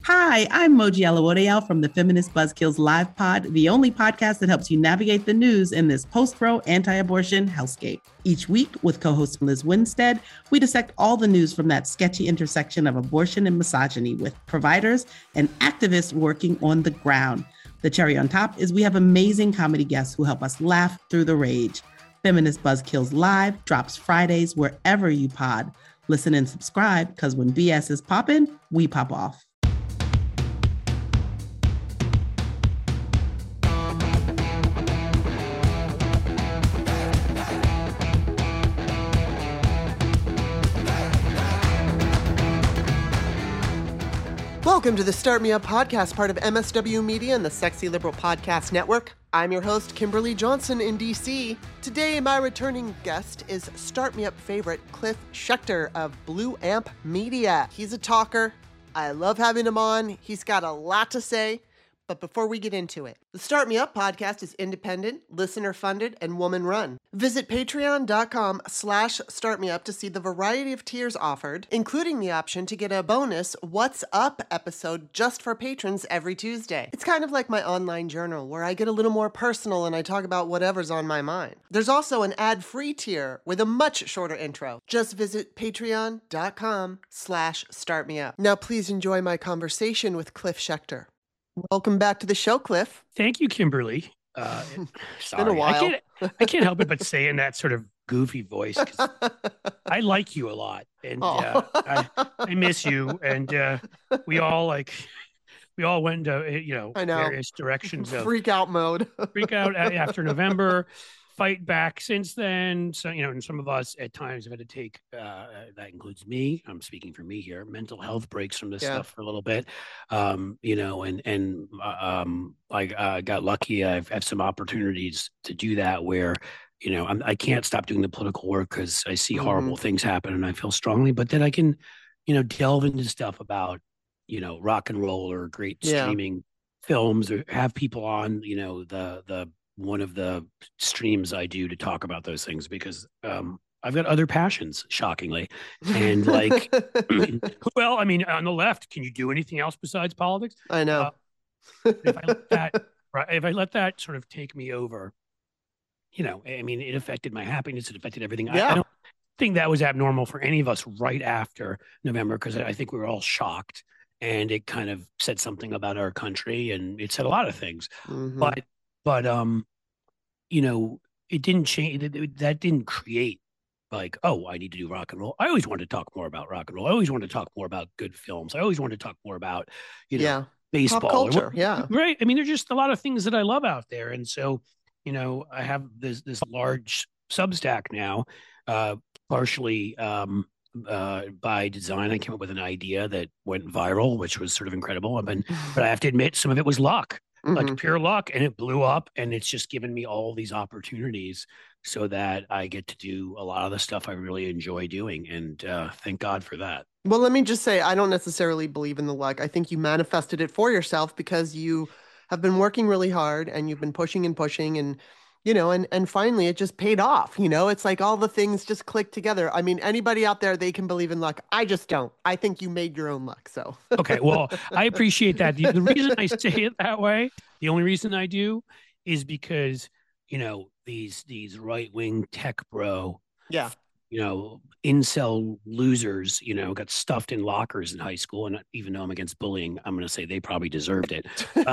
Hi, I'm Moji Alawodeyal from the Feminist Buzzkills Live Pod, the only podcast that helps you navigate the news in this post-pro anti-abortion hellscape. Each week, with co-host Liz Winstead, we dissect all the news from that sketchy intersection of abortion and misogyny with providers and activists working on the ground. The cherry on top is we have amazing comedy guests who help us laugh through the rage. Feminist Buzzkills Live drops Fridays wherever you pod. Listen and subscribe, because when BS is popping, we pop off. Welcome to the Start Me Up podcast, part of MSW Media and the Sexy Liberal Podcast Network. I'm your host, Kimberly Johnson in DC. Today, my returning guest is Start Me Up favorite Cliff Schechter of Blue Amp Media. He's a talker. I love having him on. He's got a lot to say. But before we get into it, the Start Me Up podcast is independent, listener-funded, and woman-run. Visit patreon.com/startmeup to see the variety of tiers offered, including the option to get a bonus What's Up episode just for patrons every Tuesday. It's kind of like my online journal, where I get a little more personal and I talk about whatever's on my mind. There's also an ad-free tier with a much shorter intro. Just visit patreon.com/startmeup. Now please enjoy my conversation with Cliff Schechter. Welcome back to the show, Cliff. Thank you, Kimberly. It's been a while. I can't help it but say in that sort of goofy voice, 'cause I like you a lot, and I miss you. And we all went into various directions of freak out mode. Freak out after November. Fight back since then. So, and some of us at times have had to take, that includes me, I'm speaking for me here, mental health breaks from this stuff for a little bit. I got lucky. I've had some opportunities to do that where, I can't stop doing the political work because I see horrible things happen and I feel strongly, but then I can, delve into stuff about, rock and roll or great streaming films, or have people on, the one of the streams I do to talk about those things, because I've got other passions, shockingly. And on the left, can you do anything else besides politics? I know. If I let that sort of take me over, it affected my happiness. It affected everything. Yeah. I don't think that was abnormal for any of us right after November, because I think we were all shocked, and it kind of said something about our country, and it said a lot of things. But it didn't change. That didn't create like, oh, I need to do rock and roll. I always wanted to talk more about rock and roll. I always wanted to talk more about good films. I always wanted to talk more about, baseball. Pop culture, Right. I mean, there's just a lot of things that I love out there. And so, I have this large Substack now, partially by design. I came up with an idea that went viral, which was sort of incredible. But I have to admit, some of it was luck. Like pure luck, and it blew up, and it's just given me all these opportunities so that I get to do a lot of the stuff I really enjoy doing, and thank God for that. Well, let me just say, I don't necessarily believe in the luck. I think you manifested it for yourself because you have been working really hard and you've been pushing and pushing, and and finally it just paid off. It's like all the things just click together. I mean, anybody out there, they can believe in luck. I just don't. I think you made your own luck. So okay, well, I appreciate that. The reason I say it that way, the only reason I do, is because these right-wing tech bro, incel losers, got stuffed in lockers in high school, and even though I'm against bullying, I'm going to say they probably deserved it.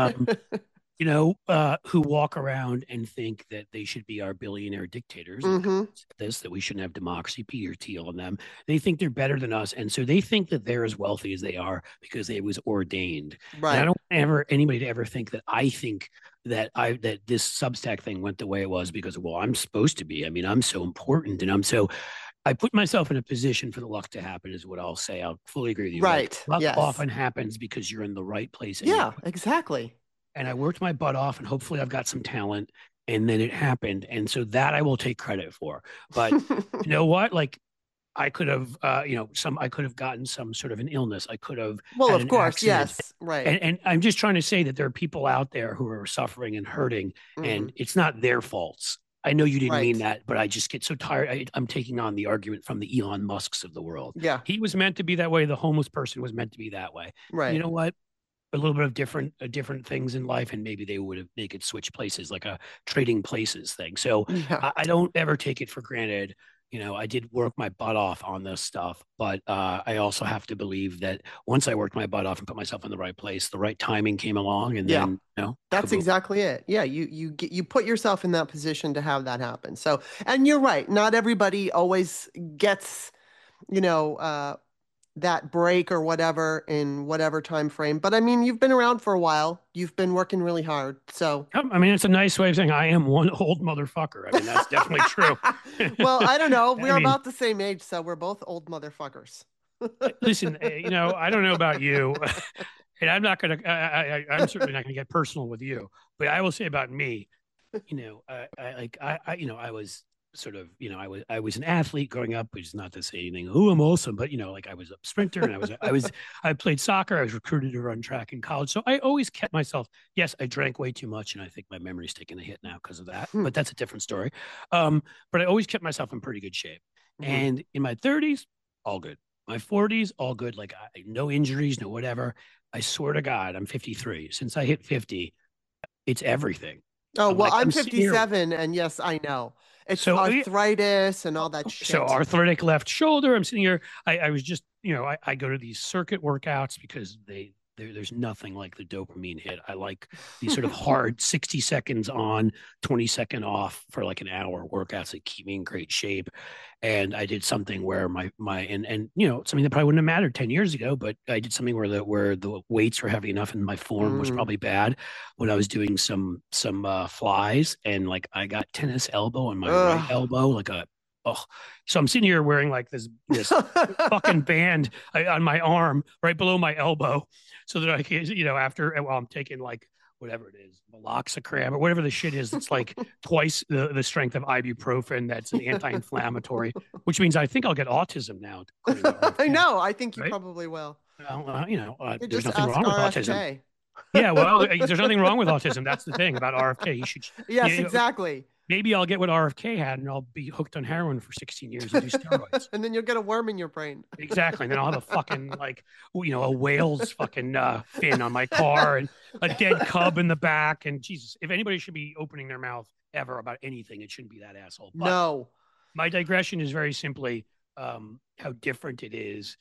Who walk around and think that they should be our billionaire dictators. That we shouldn't have democracy, Peter Thiel and them. They think they're better than us. And so they think that they're as wealthy as they are because it was ordained. Right. And I don't want anybody to ever think that I think that this Substack thing went the way it was because, well, I'm supposed to be. I mean, I'm so important, and I put myself in a position for the luck to happen, is what I'll say. I'll fully agree with you. Right. Luck often happens because you're in the right place. Yeah, exactly. And I worked my butt off, and hopefully I've got some talent, and then it happened. And so that I will take credit for. But you know what? Like, I could have, I could have gotten some sort of an illness. I could have. Well, of course, accident. yes, right. And I'm just trying to say that there are people out there who are suffering and hurting, and it's not their faults. I know you didn't mean that, but I just get so tired. I'm taking on the argument from the Elon Musks of the world. Yeah. He was meant to be that way. The homeless person was meant to be that way. Right. You know what? a little bit of different things in life, and maybe they could switch places, like a trading places thing. So Yeah. I don't ever take it for granted. I did work my butt off on this stuff, but I also have to believe that once I worked my butt off and put myself in the right place, the right timing came along, and Yeah. then That's kaboom. exactly it. Yeah, you put yourself in that position to have that happen. So, and you're right, not everybody always gets, you know, that break or whatever in whatever time frame. But I mean, you've been around for a while. You've been working really hard. So, I mean, it's a nice way of saying I am one old motherfucker. I mean, that's definitely true. well, I don't know. I We're mean, about the same age, so we're both old motherfuckers. listen, I don't know about you, and I'm not going to, I'm certainly not going to get personal with you, but I will say about me, I was sort of, I was an athlete growing up, which is not to say anything. Oh, I'm awesome, but like I was a sprinter, and I played soccer. I was recruited to run track in college, so I always kept myself. Yes, I drank way too much, and I think my memory's taking a hit now because of that. Hmm. But that's a different story. But I always kept myself in pretty good shape, Mhm. and in my 30s, all good. My 40s, all good. Like no injuries, no whatever. I swear to God, I'm 53. Since I hit 50, it's everything. Oh, I'm well, like, I'm I'm sitting here. 57, and yes, I know. It's So, arthritis and all that so shit. arthritic left shoulder. I'm sitting here. I was just, I go to these circuit workouts because there's nothing like the dopamine hit. I like these sort of hard 60 seconds on, 20-second off for like an hour workouts that keep me in great shape. And I did something where and something that probably wouldn't have mattered 10 years ago, but I did something where the weights were heavy enough and my form was Mm. probably bad when I was doing some flies, and like I got tennis elbow on my right Ugh. elbow, like a oh. So I'm sitting here wearing like this fucking band on my arm right below my elbow, so that I can, after while I'm taking like whatever it is, meloxicam or whatever the shit is, it's like twice the strength of ibuprofen. That's an anti-inflammatory, which means I think I'll get autism now, according to I RFK. know. I think you Right? probably will. Well, You there's just nothing ask wrong with autism. RFK. Yeah, well, there's nothing wrong with autism. That's the thing about RFK. You should, Yes, you know, exactly. maybe I'll get what RFK had, and I'll be hooked on heroin for 16 years and do steroids. And then you'll get a worm in your brain. Exactly. And then I'll have a fucking like, a whale's fucking fin on my car and a dead cub in the back. And Jesus, if anybody should be opening their mouth ever about anything, it shouldn't be that asshole. But No. my digression is very simply how different it is.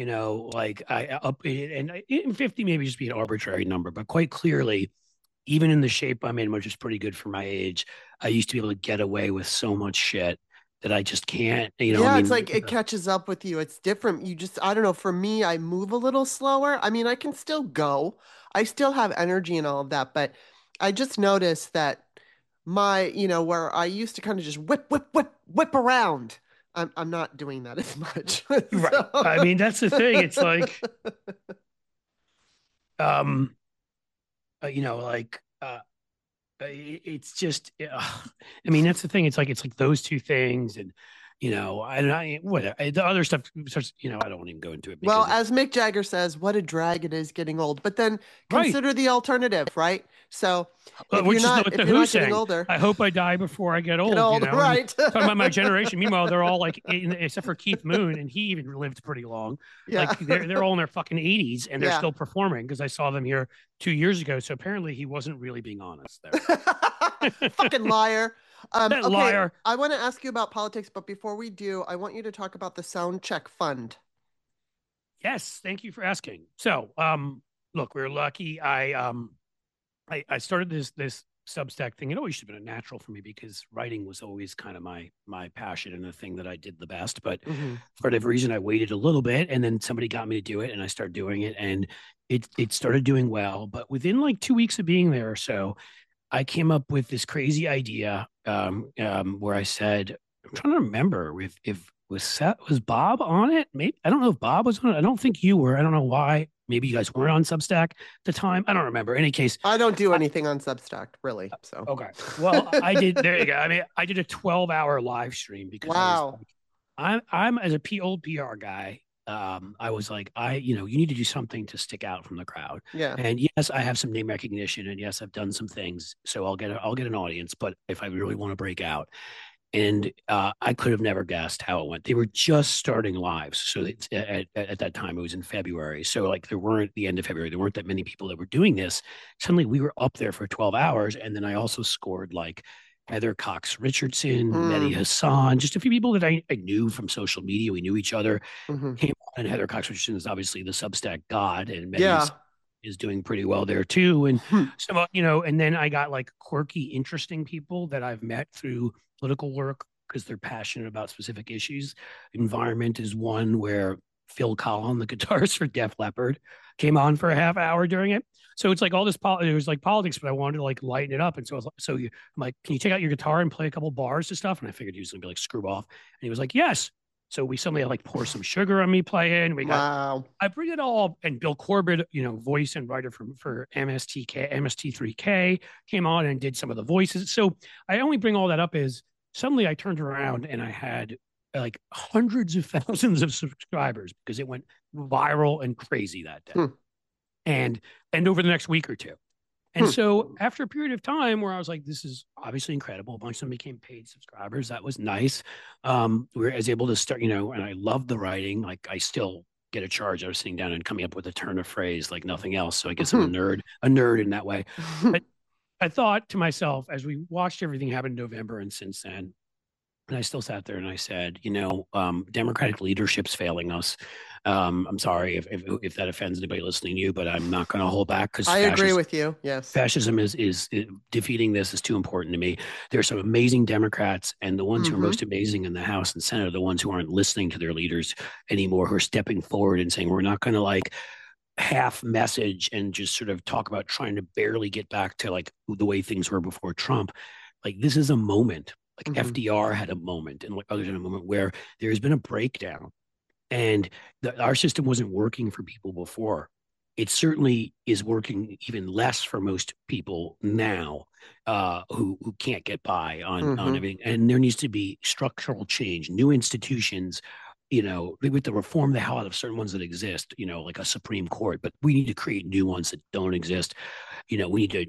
Like I up and in 50 maybe just be an arbitrary number, but quite clearly, even in the shape I'm in, which is pretty good for my age, I used to be able to get away with so much shit that I just can't. I Yeah, it's mean, like it catches up with you. It's different. I don't know, for me, I move a little slower. I mean, I can still go. I still have energy and all of that, but I just noticed that where I used to kind of just whip, whip, whip, whip around. I'm not doing that as much. right. So I mean, that's the thing. It's like, um, like it's just I mean, that's the thing. It's like those two things, and what the other stuff starts, I don't want to even go into it Well, because as Mick Jagger says, what a drag it is getting old. But then right, consider the alternative, right? So if you're which is not what if the you're Who not getting sang. older, I hope I die before I get get old, old, and right? talking about my generation. Meanwhile, they're all like except for Keith Moon, and he even lived pretty long. Yeah. Like they're all in their fucking 80s, and they're Yeah. still performing because I saw them here 2 years ago. So apparently he wasn't really being honest there. Fucking liar. That Okay, liar. I want to ask you about politics, but before we do, I want you to talk about the Sound Check Fund. Yes, thank you for asking. So, look, we're lucky. I started this Substack thing. It always should have been a natural for me because writing was always kind of my passion and the thing that I did the best. But Hmm. for whatever reason, I waited a little bit, and then somebody got me to do it, and I started doing it, and it started doing well. But within like 2 weeks of being there or so, I came up with this crazy idea where I said, I'm trying to remember if was Bob on it? Maybe I don't know if Bob was on it. I don't think you were. I don't know why. Maybe you guys weren't on Substack at the time. I don't remember. In any case, I don't do I, anything on Substack, really. So, okay. Well, I did. There you go. I mean, I did a 12-hour live stream because I was wow. like, I'm as a old PR guy. I was like, you need to do something to stick out from the crowd. Yeah. And yes, I have some name recognition, and yes, I've done some things, so I'll get an audience. But if I really want to break out, And I could have never guessed how it went. They were just starting lives. So it's, at that time, it was in February. So like there weren't the end of February, there weren't that many people that were doing this. Suddenly we were up there for 12 hours. And then I also scored like Heather Cox Richardson, Mehdi Hassan, just a few people that I knew from social media. We knew each other. Came on, and Heather Cox Richardson is obviously the Substack god, and Mehdi is doing pretty well there too. And so, and then I got like quirky, interesting people that I've met through political work because they're passionate about specific issues. Environment is one where Phil Collin, the guitarist for Def Leppard, came on for a half hour during it. So it's like all this, it was like politics, but I wanted to like lighten it up. And so I'm like, can you take out your guitar and play a couple bars and stuff? And I figured he was going to be like, screw off. And he was like, yes. So we suddenly had like pour some sugar on me playing. I bring it all. And Bill Corbett, voice and writer for MST3K came on and did some of the voices. So I only bring all that up is suddenly I turned around and I had like hundreds of thousands of subscribers because it went viral and crazy that day. And over the next week or two. And so after a period of time where I was like, this is obviously incredible. A bunch of them became paid subscribers. That was nice. We were able to start, and I love the writing. Like I still get a charge. I was sitting down and coming up with a turn of phrase like nothing else. So I guess I'm a nerd in that way. But I thought to myself, as we watched everything happen in November and since then, and I still sat there and I said, Democratic leadership's failing us. I'm sorry if that offends anybody listening to you, but I'm not going to hold back because I agree with you. Yes, fascism is defeating this is too important to me. There are some amazing Democrats, and the ones who are most amazing in the House and Senate are the ones who aren't listening to their leaders anymore, who are stepping forward and saying, we're not going to like half message and just sort of talk about trying to barely get back to like the way things were before Trump. Like this is a moment. Like FDR had a moment, and like others had a moment where there has been a breakdown, and our system wasn't working for people before. It certainly is working even less for most people now, who can't get by on everything. And there needs to be structural change, new institutions. With the reform the hell out of certain ones that exist, like a Supreme Court, but we need to create new ones that don't exist. There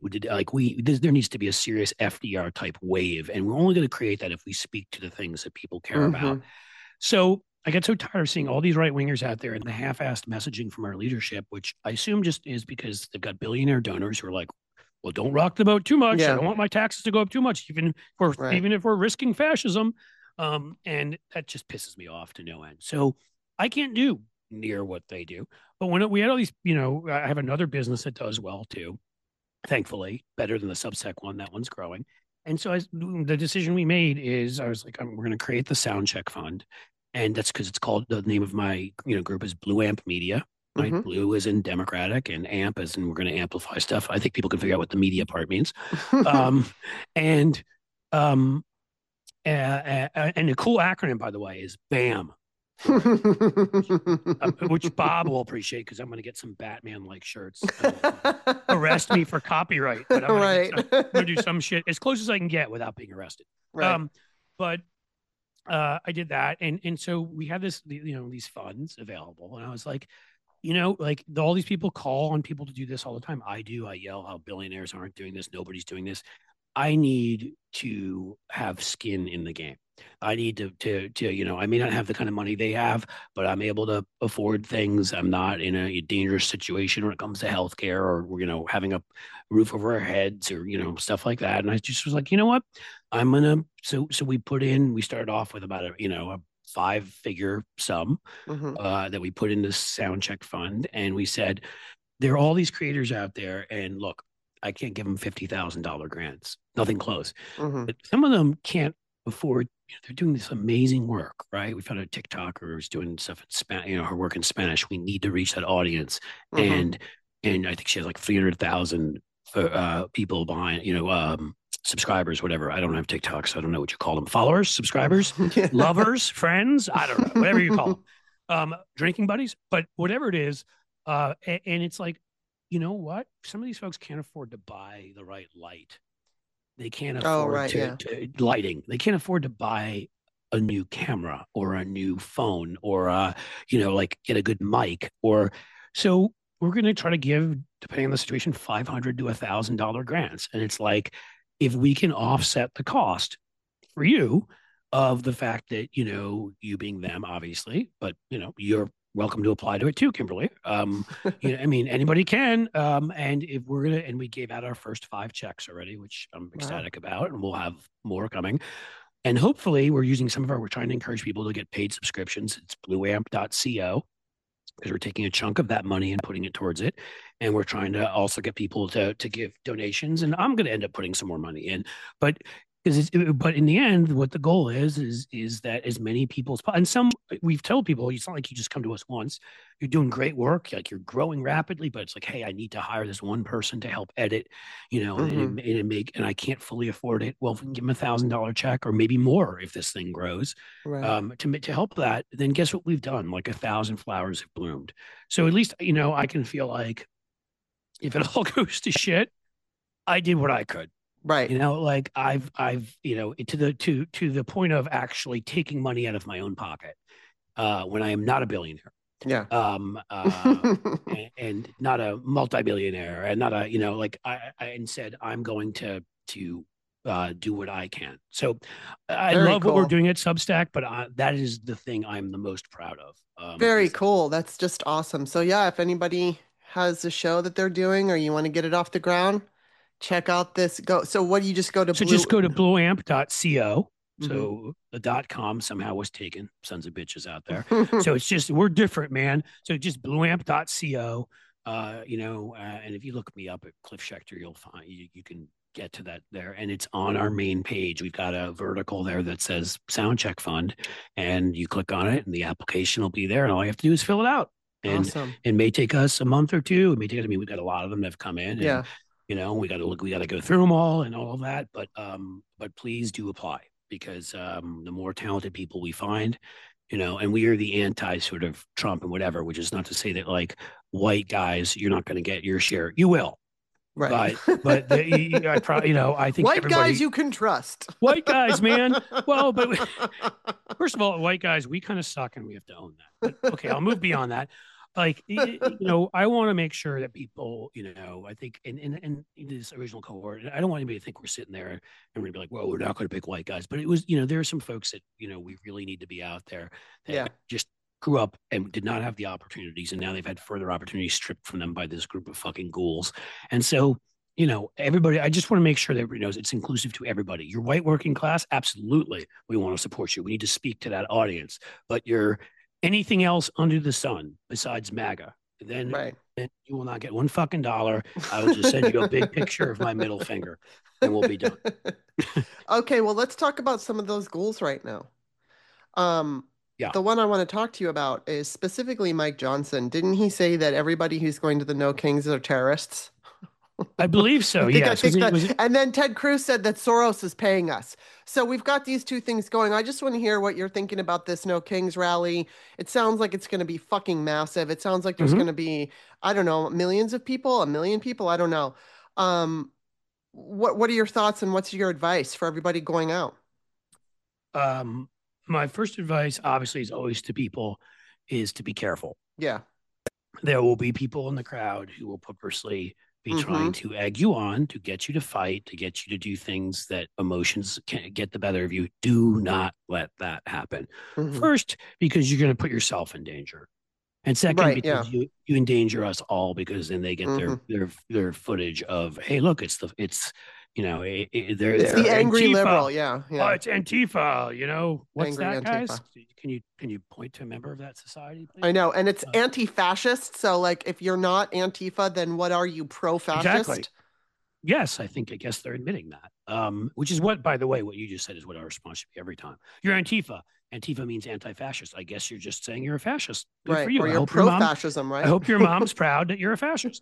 needs to be a serious FDR type wave, and we're only going to create that if we speak to the things that people care about. So I get so tired of seeing all these right wingers out there and the half-assed messaging from our leadership, which I assume just is because they've got billionaire donors who are like, well, don't rock the boat too much. I don't want my taxes to go up too much, even if we're risking fascism. And that just pisses me off to no end. So I can't do near what they do. But when we had all these, I have another business that does well too, thankfully, better than the Substack one. That one's growing. And so the decision we made is I was like, we're going to create the Soundcheck Fund. And that's because it's called, the name of my group is Blue Amp Media. Right? Blue is in Democratic and amp as in we're going to amplify stuff. I think people can figure out what the media part means. And a cool acronym, by the way, is BAM, which Bob will appreciate because I'm going to get some Batman-like shirts. Arrest me for copyright, but I'm going to do some shit as close as I can get without being arrested. But I did that, and so we had these funds available, and I was like, all these people call on people to do this all the time. I yell how billionaires aren't doing this. Nobody's doing this. I need to have skin in the game. I need to I may not have the kind of money they have, but I'm able to afford things. I'm not in a dangerous situation when it comes to healthcare or, having a roof over our heads or, stuff like that. And I just was like, you know what, so we started off with about a 5-figure sum that we put in this Soundcheck Fund. And we said, there are all these creators out there, and look, I can't give them $50,000 grants, nothing close. But some of them can't afford, they're doing this amazing work, right? We found a TikToker who's doing stuff in Spanish, her work in Spanish. We need to reach that audience. And I think she has like 300,000 people behind, subscribers, whatever. I don't have TikTok, so I don't know what you call them. Followers, subscribers, lovers, friends, I don't know, whatever you call them. Drinking buddies, but whatever it is. And it's like, you know what? Some of these folks can't afford to buy the right light. They can't afford to lighting. They can't afford to buy a new camera or a new phone or, get a good mic. So we're going to try to give, depending on the situation, $500 to $1,000 grants. And it's like, if we can offset the cost for you, of the fact that, you being them, obviously, but, you're welcome to apply to it too, Kimberly. I mean, anybody can. And if and we gave out our first 5 checks already, which I'm ecstatic about, and we'll have more coming. And hopefully we're trying to encourage people to get paid subscriptions. It's blueamp.co, because we're taking a chunk of that money and putting it towards it. And we're trying to also get people to give donations. And I'm going to end up putting some more money in. But but in the end, what the goal is that as many people as possible, and we've told people, it's not like you just come to us once. You're doing great work, like you're growing rapidly, but it's like, hey, I need to hire this one person to help edit, and I can't fully afford it. Well, if we can give them $1,000 check or maybe more if this thing grows, Right. to help that, then guess what we've done? Like 1,000 flowers have bloomed. So at least, I can feel like if it all goes to shit, I did what I could. Right. Like I've to the point of actually taking money out of my own pocket when I am not a billionaire. Yeah. And not a multi-billionaire, and not a, like I said, I'm going to do what I can. So I Very love cool. what we're doing at Substack, but that is the thing I'm the most proud of. Very cool. That's just awesome. So yeah, if anybody has a show that they're doing or you want to get it off the ground, check out this. So what do you just go to? Just go to blueamp.co. Mm-hmm. So the .com somehow was taken. Sons of bitches out there. So it's just, we're different, man. So just blueamp.co. And if you look me up at Cliff Schechter, you'll find you can get to that there. And it's on our main page. We've got a vertical there that says Soundcheck Fund, and you click on it and the application will be there. And all you have to do is fill it out. And Awesome. it may take us a month or two. It may take, we've got a lot of them that have come in. Yeah. And, we got to go through them all and all of that. But please do apply, because the more talented people we find, and we are the anti sort of Trump and whatever, which is not to say that like white guys, you're not going to get your share. You will. Right. But I think white guys you can trust. White guys, man. Well, but first of all, white guys, we kind of suck and we have to own that. But okay, I'll move beyond that. Like, I want to make sure that people, I think in this original cohort, I don't want anybody to think we're sitting there and we're going to be like, well, we're not going to pick white guys. But it was, there are some folks that, we really need to be out there that just grew up and did not have the opportunities. And now they've had further opportunities stripped from them by this group of fucking ghouls. And so, everybody, I just want to make sure that everybody knows it's inclusive to everybody. Your white working class, absolutely. We want to support you. We need to speak to that audience. But you're anything else under the sun besides MAGA, then you will not get one fucking dollar. I will just send you a big picture of my middle finger and we'll be done. Okay, well, let's talk about some of those ghouls right now. The one I want to talk to you about is specifically Mike Johnson. Didn't he say that everybody who's going to the No Kings are terrorists? I believe so, yes. And then Ted Cruz said that Soros is paying us. So we've got these two things going. I just want to hear what you're thinking about this No Kings rally. It sounds like it's going to be fucking massive. It sounds like there's going to be, I don't know, millions of people, 1 million people. I don't know. What are your thoughts and what's your advice for everybody going out? My first advice, obviously, is always to people is to be careful. Yeah. There will be people in the crowd who will purposely be trying to egg you on, to get you to fight, to get you to do things that emotions can get the better of you. Do not let that happen. First, because you're going to put yourself in danger. And second, because you endanger us all, because then they get their footage of, hey, look, it's the angry Antifa. Liberal, yeah. Oh, it's Antifa. What's angry that, Antifa. guys? Can you point to a member of that society, please? I know, and it's anti-fascist. So, like, if you're not Antifa, then what are you? Pro-fascist? Exactly. Yes, I guess they're admitting that. Which is what, by the way, what you just said is what our response should be every time. You're Antifa. Antifa means anti-fascist. I guess you're just saying you're a fascist. Good right. for you. Or you're pro-fascism, right? I hope your mom's proud that you're a fascist.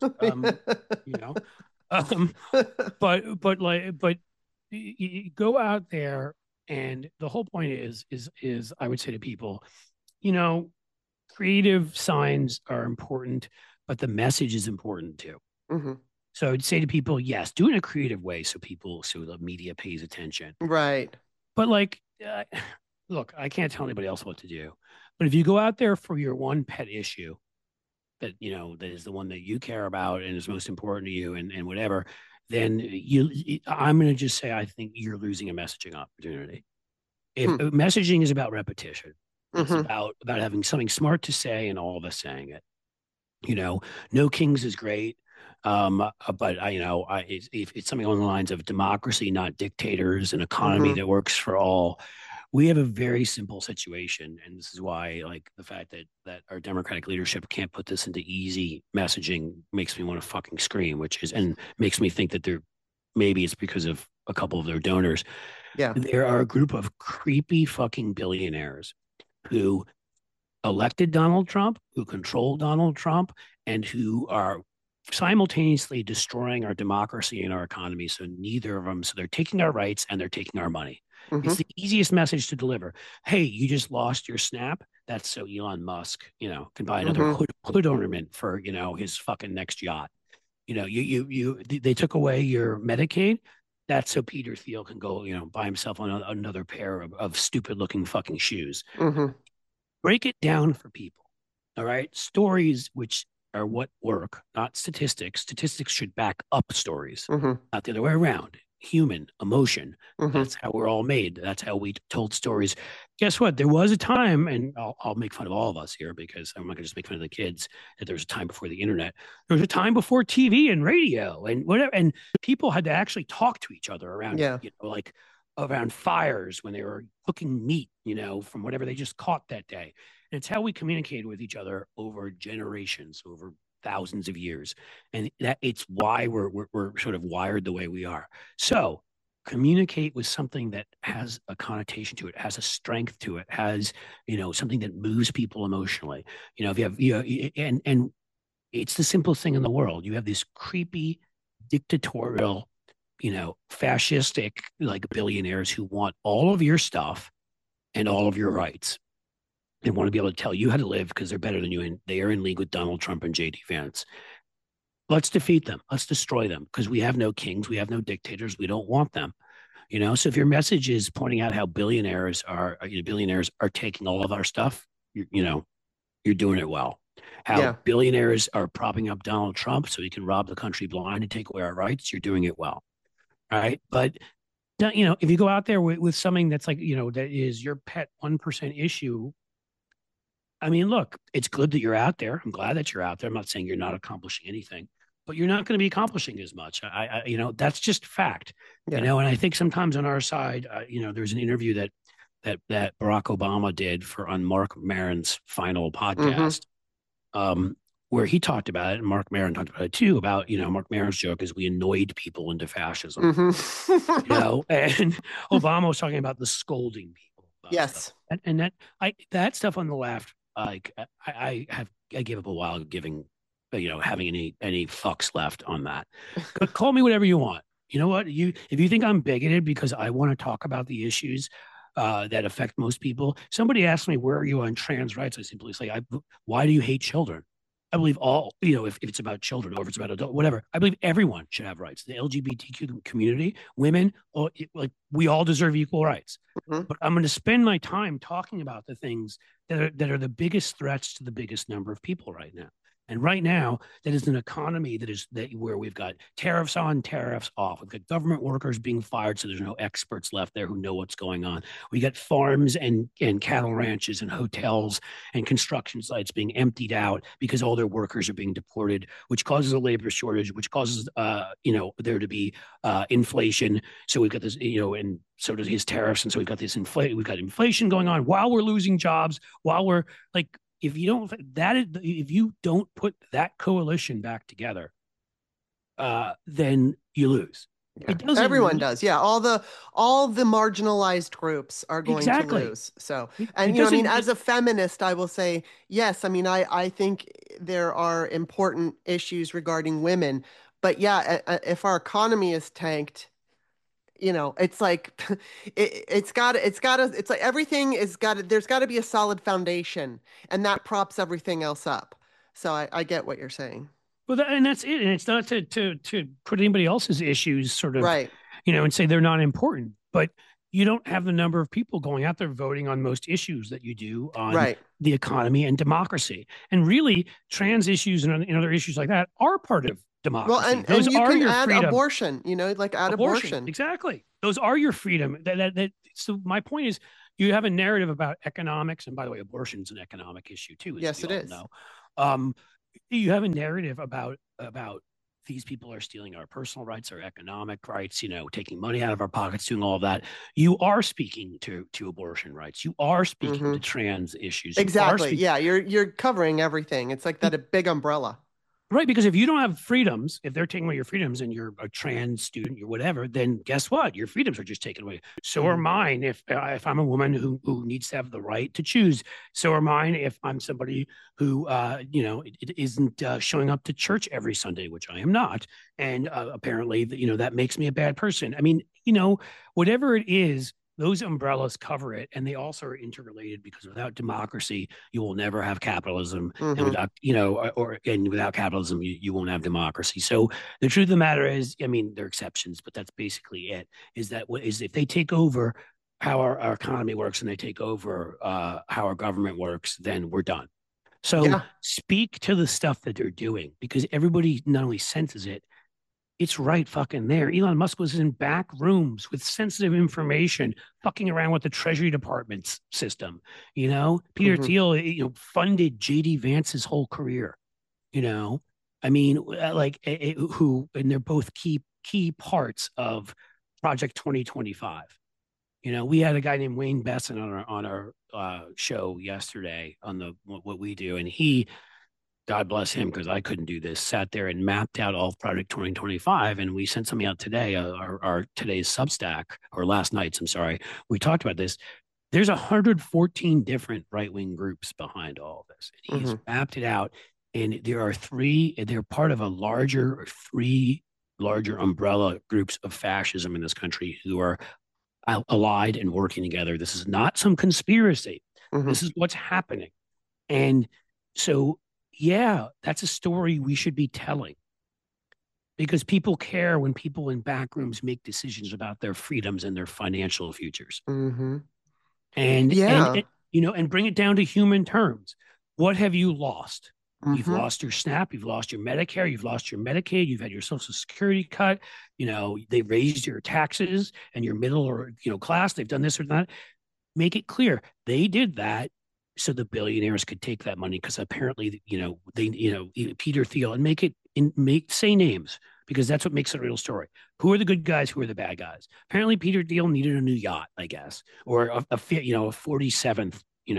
But you go out there, and the whole point is I would say to people, creative signs are important, but the message is important too. So I'd say to people, yes, do it in a creative way so the media pays attention. Right. But look, I can't tell anybody else what to do. But if you go out there for your one pet issue that, that is the one that you care about and is most important to you and whatever, then I'm going to just say, I think you're losing a messaging opportunity. If messaging is about repetition, it's Mm-hmm. about having something smart to say and all of us saying it. No kings is great. But if it's something along the lines of democracy, not dictators, an economy Mm-hmm. that works for all, we have a very simple situation, and this is why, like, the fact that our democratic leadership can't put this into easy messaging makes me want to fucking scream, and makes me think that maybe it's because of a couple of their donors. Yeah. There are a group of creepy fucking billionaires who elected Donald Trump, who control Donald Trump, and who are simultaneously destroying our democracy and our economy. So they're taking our rights and they're taking our money. Mm-hmm. It's the easiest message to deliver. Hey, you just lost your Snap. That's so Elon Musk, can buy another hood ornament for, his fucking next yacht. They took away your Medicaid. That's so Peter Thiel can go, buy himself another pair of stupid looking fucking shoes. Mm-hmm. Break it down for people. All right. Stories, which are what work, not statistics. Statistics should back up stories, Mm-hmm. not the other way around. Human emotion. Mm-hmm. That's how we're all made. That's how we told stories. Guess what? There was a time, and I'll make fun of all of us here because I'm not going to just make fun of the kids, that there was a time before the internet. There was a time before TV and radio and whatever. And people had to actually talk to each other around, like around fires when they were cooking meat, from whatever they just caught that day. And it's how we communicated with each other over generations, over thousands of years, and that it's why we're sort of wired the way we are. So communicate with something that has a connotation to it, has a strength to it, has something that moves people emotionally. If you have and it's the simplest thing in the world. You have this creepy dictatorial, fascistic, like, billionaires who want all of your stuff and all of your rights. They want to be able to tell you how to live because they're better than you, and they are in league with Donald Trump and JD Vance. Let's defeat them. Let's destroy them because we have no kings. We have no dictators. We don't want them. So if your message is pointing out how billionaires are taking all of our stuff, you're doing it well. How billionaires are propping up Donald Trump so he can rob the country blind and take away our rights, you're doing it well. All right. But, if you go out there with something that's like, that is your pet 1% issue, I mean, look, it's good that you're out there. I'm glad that you're out there. I'm not saying you're not accomplishing anything, but you're not going to be accomplishing as much. That's just fact. And I think sometimes on our side, there's an interview that Barack Obama did on Mark Maron's final podcast, where he talked about it, and Mark Maron talked about it too. About Mark Maron's joke is we annoyed people into fascism. And Obama was talking about the scolding people. Yes, stuff. And that stuff on the left. Like I gave up a while giving, having any fucks left on that. Call me whatever you want. You know what? If you think I'm bigoted because I want to talk about the issues that affect most people. Somebody asked me, where are you on trans rights? I simply say, why do you hate children? I believe all, if it's about children or if it's about adult, whatever, I believe everyone should have rights. The LGBTQ community, women, we all deserve equal rights. Mm-hmm. But I'm going to spend my time talking about the things that are the biggest threats to the biggest number of people right now. And right now, that is an economy where we've got tariffs on, tariffs off. We've got government workers being fired, so there's no experts left there who know what's going on. We got farms and cattle ranches and hotels and construction sites being emptied out because all their workers are being deported, which causes a labor shortage, which causes there to be inflation. So we've got this, and so does his tariffs, and so we've got inflation going on while we're losing jobs, while we're like. If you don't put that coalition back together, then you lose. Yeah. Everyone does. Yeah. All the marginalized groups are going to lose. So, and as a feminist, I will say, yes, I think there are important issues regarding women, but if our economy is tanked, it's like it's like everything there's got to be a solid foundation, and that props everything else up. So I get what you're saying. Well, and that's it. And it's not to put anybody else's issues sort of, right, and say they're not important, but you don't have the number of people going out there voting on most issues that you do on the economy and democracy. And really, trans issues and other issues like that are part of democracy. Well, and you can add abortion, add abortion. Exactly. Those are your freedom. So my point is, you have a narrative about economics, and by the way, abortion's an economic issue too, as Yes, we it all is. know. Um, you have a narrative about these people are stealing our personal rights, our economic rights, taking money out of our pockets, doing all of that. You are speaking to abortion rights. You are speaking Mm-hmm. to trans issues. You are Exactly. speaking. Yeah, you're covering everything. It's like that a big umbrella. Right, because if you don't have freedoms, if they're taking away your freedoms and you're a trans student, you're whatever, then guess what? Your freedoms are just taken away. So are Mm-hmm. mine if I'm a woman who needs to have the right to choose. So are mine if I'm somebody who it isn't showing up to church every Sunday, which I am not, and apparently that makes me a bad person. I mean, whatever it is, those umbrellas cover it, and they also are interrelated because without democracy, you will never have capitalism, and Mm-hmm. without capitalism, you won't have democracy. So the truth of the matter is, I mean, there are exceptions, but that's basically it. Is that what is if they take over how our economy works and they take over how our government works, then we're done. So Yeah, speak to the stuff that they're doing because everybody not only senses it, it's right fucking there. Elon Musk was in back rooms with sensitive information, fucking around with the Treasury Department's system. Peter mm-hmm. Thiel, funded JD Vance's whole career. I mean, who, and they're both key parts of Project 2025. We had a guy named Wayne Besson on our show yesterday on the what we do, and he, God bless him, because I couldn't do this, sat there and mapped out all of Project 2025. And we sent something out today, our today's Substack, or last night's, I'm sorry. We talked about this. There's 114 different right-wing groups behind all of this. And he's Mm-hmm. mapped it out. And they're part of three larger umbrella groups of fascism in this country who are allied and working together. This is not some conspiracy. Mm-hmm. This is what's happening. And so yeah, that's a story we should be telling because people care when people in back rooms make decisions about their freedoms and their financial futures. Mm-hmm. And Yeah. and bring it down to human terms. What have you lost? You've Mm-hmm. lost your SNAP, you've lost your Medicare, you've lost your Medicaid, you've had your Social Security cut. They raised your taxes and your middle or class. They've done this or that. Make it clear they did that so the billionaires could take that money because apparently Peter Thiel, and say names because that's what makes it a real story. Who are the good guys? Who are the bad guys? Apparently Peter Thiel needed a new yacht, I guess, or a 47th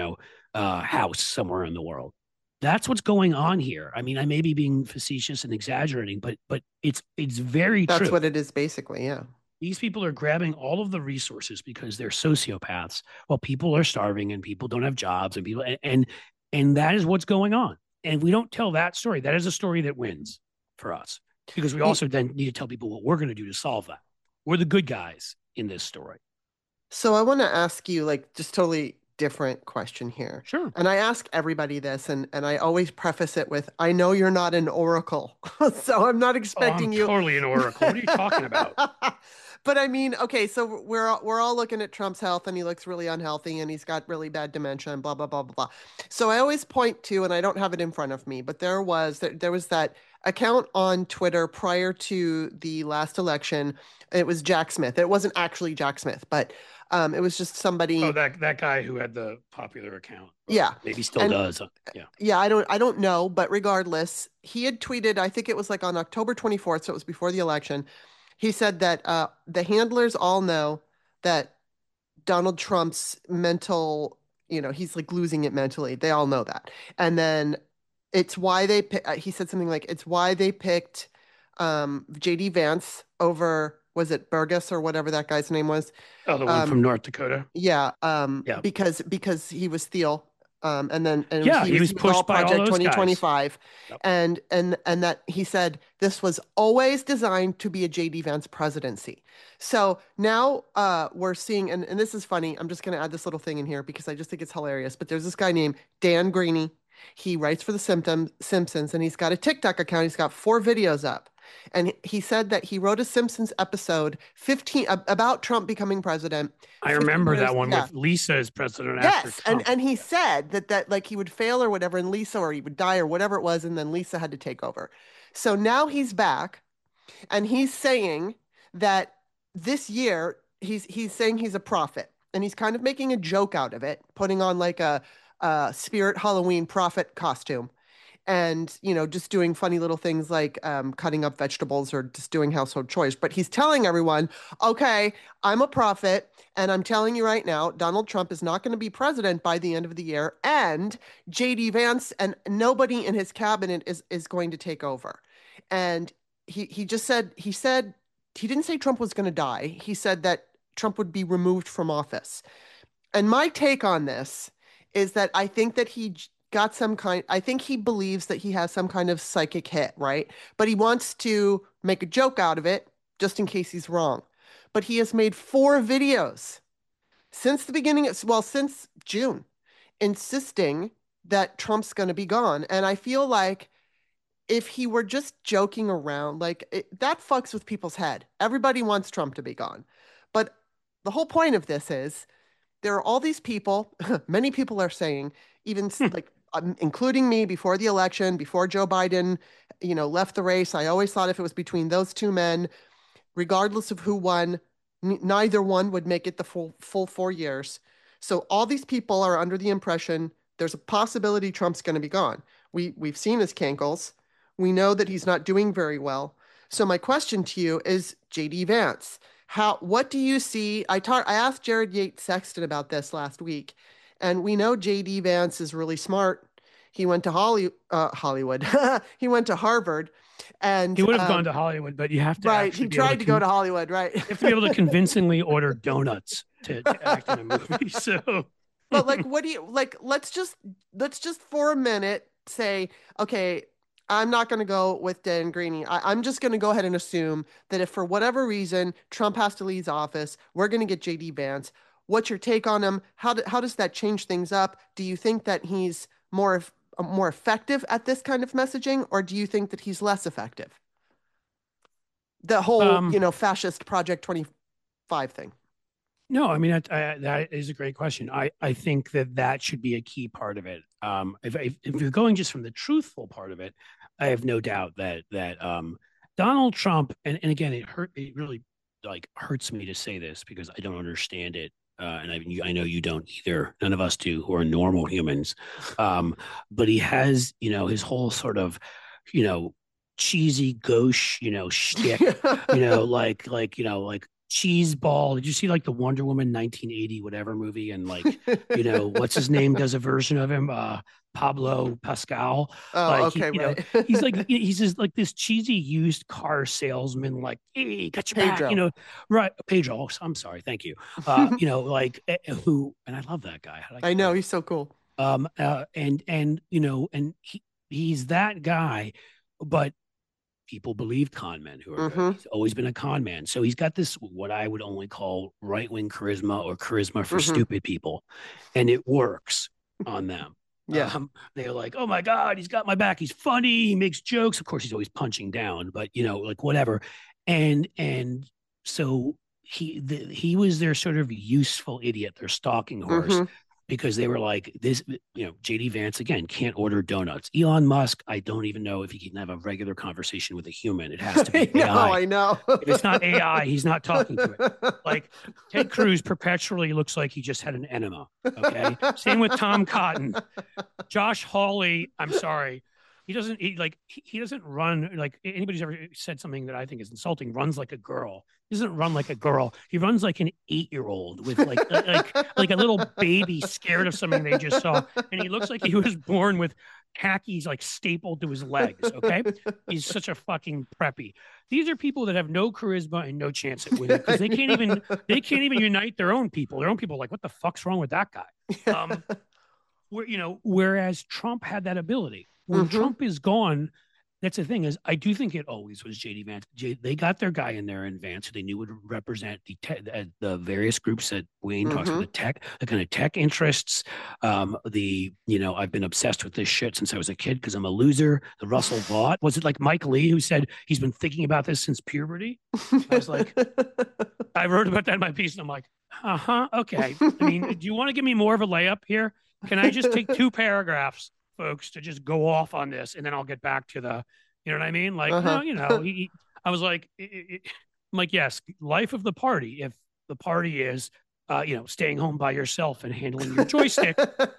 house somewhere in the world. That's what's going on here. I mean, I may be being facetious and exaggerating, but it's very That's true. what it is basically, yeah. These people are grabbing all of the resources because they're sociopaths while people are starving and people don't have jobs and and that is what's going on. And if we don't tell that story, that is a story that wins for us because we also then need to tell people what we're going to do to solve that. We're the good guys in this story. So I want to ask you like just totally different question here. Sure. And I ask everybody this and I always preface it with I know you're not an oracle. So I'm not expecting I'm you totally an oracle. What are you talking about? But I mean, okay, so we're all looking at Trump's health and he looks really unhealthy and he's got really bad dementia and blah blah blah blah blah. So I always point to, and I don't have it in front of me, but there was that account on Twitter prior to the last election. It was Jack Smith. It wasn't actually Jack Smith, but it was just somebody. Oh, that guy who had the popular account. Yeah. Maybe still And does. Yeah. yeah, I don't know, but regardless, he had tweeted, I think it was like on October 24th, so it was before the election. He said that the handlers all know that Donald Trump's mental, he's like losing it mentally. They all know that. And then it's why he said something like, it's why they picked JD Vance over, was it Burgess or whatever that guy's name was? Oh, the one from North Dakota. Yeah, Yeah. because he was Thiel, and Yeah, he was pushed all by all Project those guys. 2025, Yep. and that he said this was always designed to be a JD Vance presidency. So now we're seeing, and this is funny. I'm just going to add this little thing in here because I just think it's hilarious. But there's this guy named Dan Greeny. He writes for the Simpsons, and he's got a TikTok account. He's got 4 videos up. And he said that he wrote a Simpsons episode 15 about Trump becoming president. I remember 15 years, that one yeah. with Lisa as president after Yes, Trump. and he said that like he would fail or whatever, and Lisa, or he would die or whatever it was, and then Lisa had to take over. So now he's back, and he's saying that this year he's saying he's a prophet. and he's kind of making a joke out of it, putting on like a Spirit Halloween prophet costume and, just doing funny little things like cutting up vegetables or just doing household chores. But he's telling everyone, okay, I'm a prophet, and I'm telling you right now, Donald Trump is not going to be president by the end of the year, and JD Vance and nobody in his cabinet is going to take over. And he just said, he didn't say Trump was going to die. He said that Trump would be removed from office. And my take on this is that I think that I think he believes that he has some kind of psychic hit, right? But he wants to make a joke out of it just in case he's wrong. But he has made 4 videos since the beginning, since June, insisting that Trump's going to be gone. And I feel like if he were just joking around, that fucks with people's head. Everybody wants Trump to be gone. But the whole point of this is there are all these people, many people are saying, even like including me before the election, before Joe Biden, left the race. I always thought if it was between those two men, regardless of who won, neither one would make it the full 4 years. So all these people are under the impression there's a possibility Trump's going to be gone. We've seen his cankles. We know that he's not doing very well. So my question to you is, JD Vance, what do you see? I asked Jared Yates Sexton about this last week, and we know JD Vance is really smart. He went to Hollywood. He went to Harvard, and he would have gone to Hollywood, but you have to. Right, he tried to go to Hollywood. Right, you have to be able to convincingly order donuts to act in a movie. So, but what do you like? Let's just for a minute say, okay, I'm not going to go with Dan Greeny. I'm just going to go ahead and assume that if for whatever reason Trump has to leave office, we're going to get JD Vance. What's your take on him? How does that change things up? Do you think that he's more effective at this kind of messaging, or do you think that he's less effective? The whole, fascist Project 25 thing. No, I mean, that is a great question. I think that should be a key part of it. If you're going just from the truthful part of it, I have no doubt that Donald Trump, and again, it really hurts me to say this because I don't understand it. And I know you don't either. None of us do, who are normal humans. But he has, his whole sort of, cheesy gauche, shtick, like cheese ball. Did you see the Wonder Woman 1980 whatever movie? And what's his name does a version of him? Pablo Pascal. Oh, okay, right. he's just this cheesy used car salesman. Hey, got your Pedro. back. Right, Pedro. Oh, I'm sorry, thank you. Who? And I love that guy. I know he's so cool. And he's that guy, but people believe con men who are good. He's always been a con man. So he's got this, what I would only call right-wing charisma or charisma for stupid people. And it works on them. Yeah. They're like, oh my God, he's got my back. He's funny. He makes jokes. Of course, he's always punching down, but whatever. And so he was their sort of useful idiot, their stalking horse. Because they were like, this, JD Vance, again, can't order donuts. Elon Musk, I don't even know if he can have a regular conversation with a human. It has to be AI. I know. If it's not AI, he's not talking to it. Ted Cruz perpetually looks like he just had an enema. Okay. Same with Tom Cotton. Josh Hawley, I'm sorry. He doesn't run anybody's ever said something that I think is insulting, runs like a girl. He doesn't run like a girl. He runs like an 8-year-old with like a little baby scared of something they just saw. And he looks like he was born with khakis stapled to his legs. Okay. He's such a fucking preppy. These are people that have no charisma and no chance at winning because they can't even unite their own people. Their own people are like, what the fuck's wrong with that guy? Whereas Trump had that ability. When Trump is gone, that's the thing is, I do think it always was JD Vance. They got their guy in there in Vance who they knew would represent the various groups that Wayne talks about, the kind of tech interests. I've been obsessed with this shit since I was a kid because I'm a loser. The Russell Vought. Was it like Mike Lee who said he's been thinking about this since puberty? I was like, I wrote about that in my piece and I'm like, okay. I mean, do you want to give me more of a layup here? Can I just take 2 paragraphs, folks, to just go off on this, and then I'll get back to the, you know what I mean? No, I was like, I'm like, yes, life of the party. If the party is staying home by yourself and handling your joystick.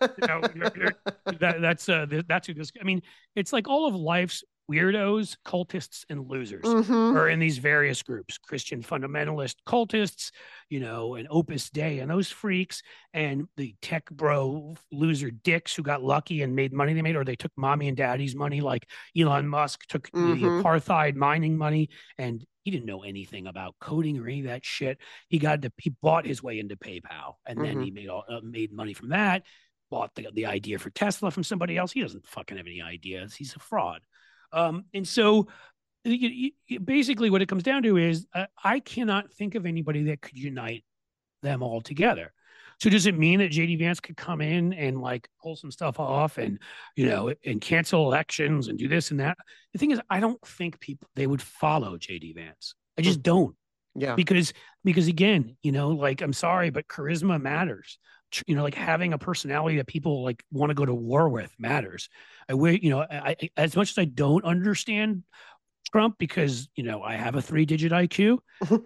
That's who this. I mean, it's like all of life's weirdos, cultists, and losers are in these various groups: Christian fundamentalist cultists, and Opus Dei, and those freaks, and the tech bro loser dicks who got lucky and made money they made, or they took mommy and daddy's money, like Elon Musk took the apartheid mining money, and he didn't know anything about coding or any of that shit. He bought his way into PayPal, and then he made money from that. Bought the idea for Tesla from somebody else. He doesn't fucking have any ideas. He's a fraud. And so basically what it comes down to is I cannot think of anybody that could unite them all together. So does it mean that JD Vance could come in and like pull some stuff off and, and cancel elections and do this and that? The thing is, I don't think they would follow JD Vance. I just don't. Yeah. Because again, I'm sorry, but charisma matters. Like having a personality that people like want to go to war with matters. I as much as I don't understand Trump because, I have a 3-digit IQ,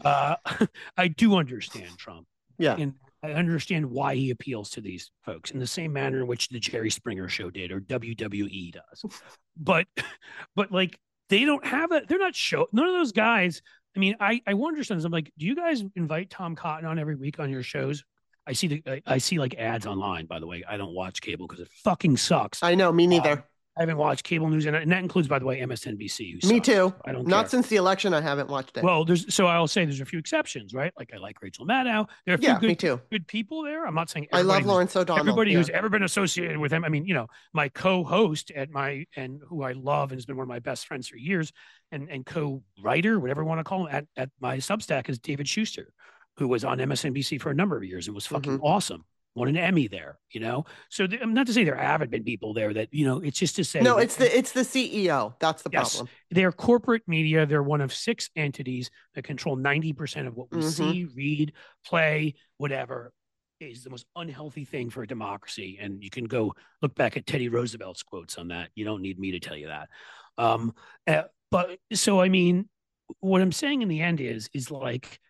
I do understand Trump. Yeah. And I understand why he appeals to these folks in the same manner in which the Jerry Springer show did or WWE does. But like they don't have it. They're not none of those guys. I mean, I wonder sometimes, I'm like, do you guys invite Tom Cotton on every week on your shows? I see like ads online, by the way. I don't watch cable because it fucking sucks. I know, me neither. I haven't watched cable news, and that includes, by the way, MSNBC. Me too. I don't Not care. Since the election, I haven't watched it. Well, I'll say there's a few exceptions, right? Like I like Rachel Maddow. There are a few good people there. I'm not saying I love Lawrence O'Donnell. Everybody who's ever been associated with him. I mean, my co-host who I love and has been one of my best friends for years, and co-writer, whatever you want to call him, at my Substack is David Schuster, who was on MSNBC for a number of years and was fucking awesome. Won an Emmy there, So I'm not to say they're avid people there that, it's just to say. No, it's the CEO. That's the problem. They're corporate media. They're one of 6 entities that control 90% of what we see, read, play, whatever is the most unhealthy thing for a democracy. And you can go look back at Teddy Roosevelt's quotes on that. You don't need me to tell you that. But so, I mean, what I'm saying in the end is like,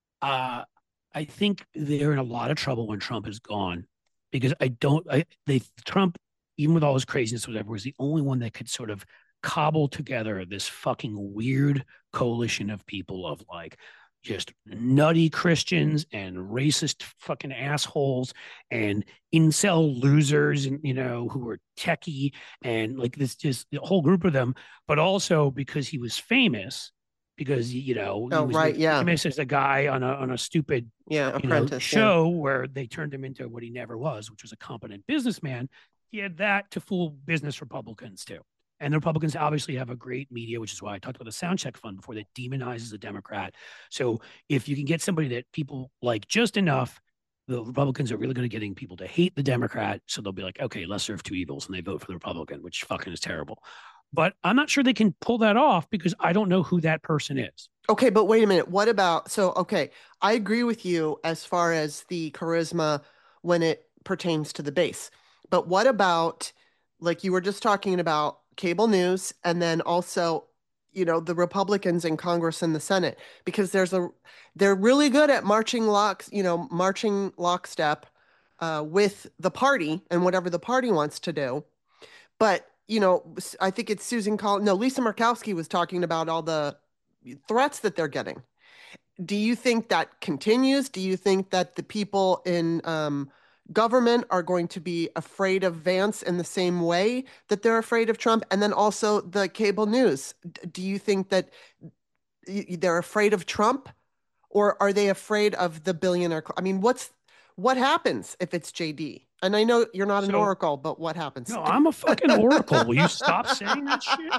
I think they're in a lot of trouble when Trump is gone because Trump, even with all his craziness, whatever, was the only one that could sort of cobble together this fucking weird coalition of people of like just nutty Christians and racist fucking assholes and incel losers and, who were techie and like this, just the whole group of them, but also because he was famous. Because he was famous as a guy on a stupid show where they turned him into what he never was, which was a competent businessman. He had that to fool business Republicans too, and the Republicans obviously have a great media, which is why I talked about the Sound Check Fund before, that demonizes a Democrat. So if you can get somebody that people like just enough, the Republicans are really good at getting people to hate the Democrat, so they'll be like, okay, lesser of two evils, and they vote for the Republican, which fucking is terrible. But I'm not sure they can pull that off because I don't know who that person is. Okay, but wait a minute. What about, I agree with you as far as the charisma when it pertains to the base. But what about, like you were just talking about cable news and then also, the Republicans in Congress and the Senate, because they're really good at marching lockstep with the party and whatever the party wants to do. But I think it's Lisa Murkowski was talking about all the threats that they're getting. Do you think that continues? Do you think that the people in government are going to be afraid of Vance in the same way that they're afraid of Trump? And then also the cable news. Do you think that they're afraid of Trump, or are they afraid of the billionaire? I mean, what happens if it's JD? And I know you're not an oracle, but what happens? No, I'm a fucking oracle. Will you stop saying that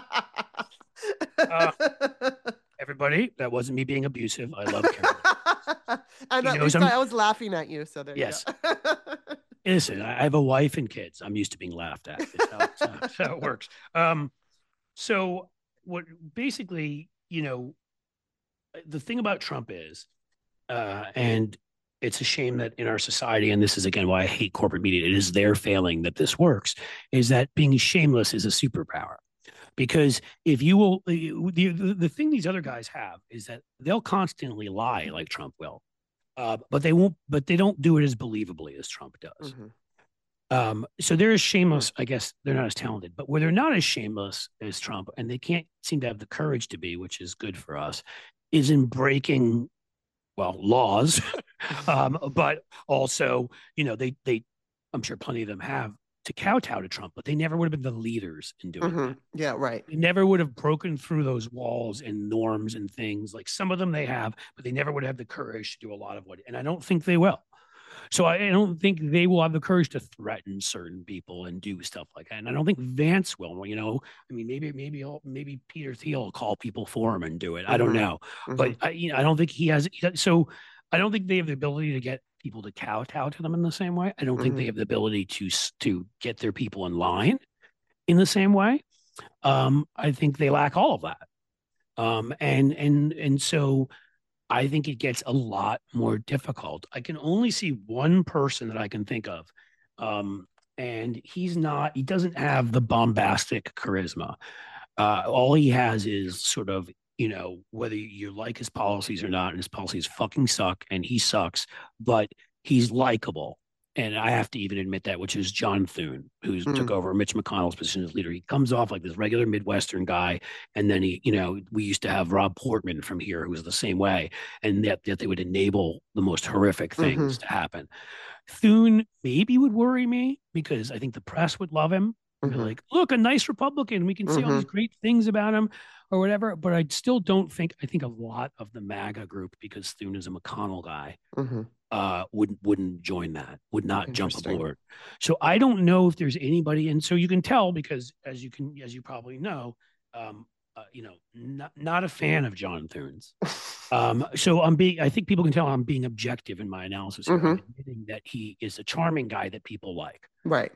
shit? Everybody, that wasn't me being abusive. I love Karen. And at least I was laughing at you, so there you go. Listen, I have a wife and kids. I'm used to being laughed at. That's how it works. So what basically, the thing about Trump is, and it's a shame that in our society, and this is again why I hate corporate media, it is their failing that this works, is that being shameless is a superpower. Because if you will, the thing these other guys have is that they'll constantly lie like Trump will. But they won't. But they don't do it as believably as Trump does. So they're as shameless. I guess they're not as talented, but where they're not as shameless as Trump, and they can't seem to have the courage to be, which is good for us, is in breaking laws, but also, they, I'm sure plenty of them have to kowtow to Trump, but they never would have been the leaders in doing that. Yeah, right. They never would have broken through those walls and norms and things. Like some of them they have, but they never would have the courage to do a lot of what, and I don't think they will. So I don't think they will have the courage to threaten certain people and do stuff like that. And I don't think Vance will. I mean, maybe Peter Thiel will call people for him and do it. I don't know, but I don't think he has. So I don't think they have the ability to get people to kowtow to them in the same way. I don't think they have the ability to get their people in line in the same way. I think they lack all of that. And so I think it gets a lot more difficult. I can only see one person that I can think of. And he doesn't have the bombastic charisma. All he has is sort of, whether you like his policies or not, and his policies fucking suck and he sucks, but he's likable. And I have to even admit that, which is John Thune, who took over Mitch McConnell's position as leader. He comes off like this regular Midwestern guy. And then we used to have Rob Portman from here, who was the same way. And that they would enable the most horrific things to happen. Thune maybe would worry me because I think the press would love him. Be like, look, a nice Republican. We can say all these great things about him or whatever. But I still don't think, I think a lot of the MAGA group, because Thune is a McConnell guy, wouldn't join that, would not jump aboard. So I don't know if there's anybody. And so you can tell, because as you probably know, not a fan of John Thune's. So I think people can tell I'm being objective in my analysis, admitting that he is a charming guy that people like. Right.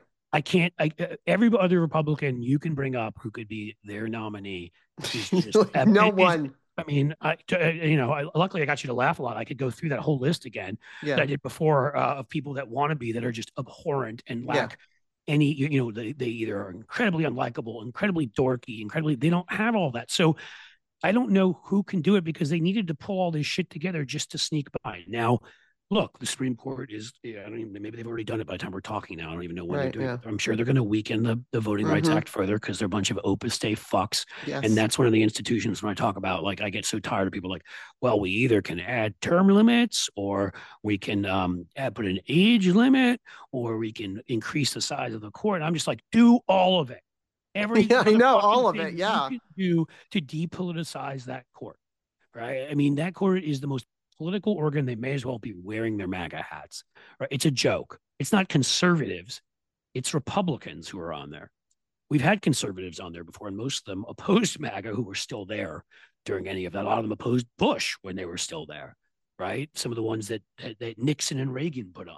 Every other Republican you can bring up who could be their nominee is just no one. I mean, luckily I got you to laugh a lot. I could go through that whole list again that I did before of people that want to be, that are just abhorrent and lack any, they either are incredibly unlikable, incredibly dorky, they don't have all that. So I don't know who can do it, because they needed to pull all this shit together just to sneak by. Now, look, the Supreme Court is, maybe they've already done it by the time we're talking now. I don't even know when they're doing it. I'm sure they're going to weaken the Voting Rights Act further, because they're a bunch of Opus Dei fucks. Yes. And that's one of the institutions when I talk about, like, I get so tired of people like, well, we either can add term limits, or we can put an age limit, or we can increase the size of the court. I'm just like, do all of it. I know, all of it, you can do to depoliticize that court, right? I mean, that court is the most political organ. They may as well be wearing their MAGA hats, right? It's a joke. It's not conservatives. It's Republicans who are on there. We've had conservatives on there before, and most of them opposed MAGA who were still there during any of that. A lot of them opposed Bush when they were still there, right? Some of the ones that Nixon and Reagan put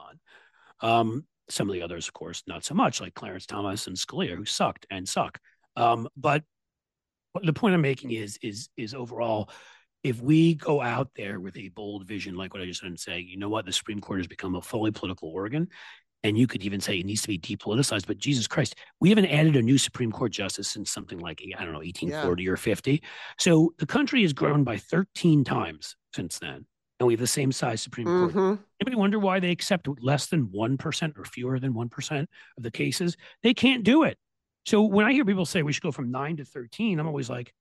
on. Some of the others, of course, not so much, like Clarence Thomas and Scalia, who sucked and suck. But the point I'm making is overall, if we go out there with a bold vision, like what I just said, and say, you know what, the Supreme Court has become a fully political organ, and you could even say it needs to be depoliticized, but Jesus Christ, we haven't added a new Supreme Court justice since something like, 1840 or 50. So the country has grown by 13 times since then, and we have the same size Supreme Court. Anybody wonder why they accept less than 1% or fewer than 1% of the cases? They can't do it. So when I hear people say we should go from 9 to 13, I'm always like,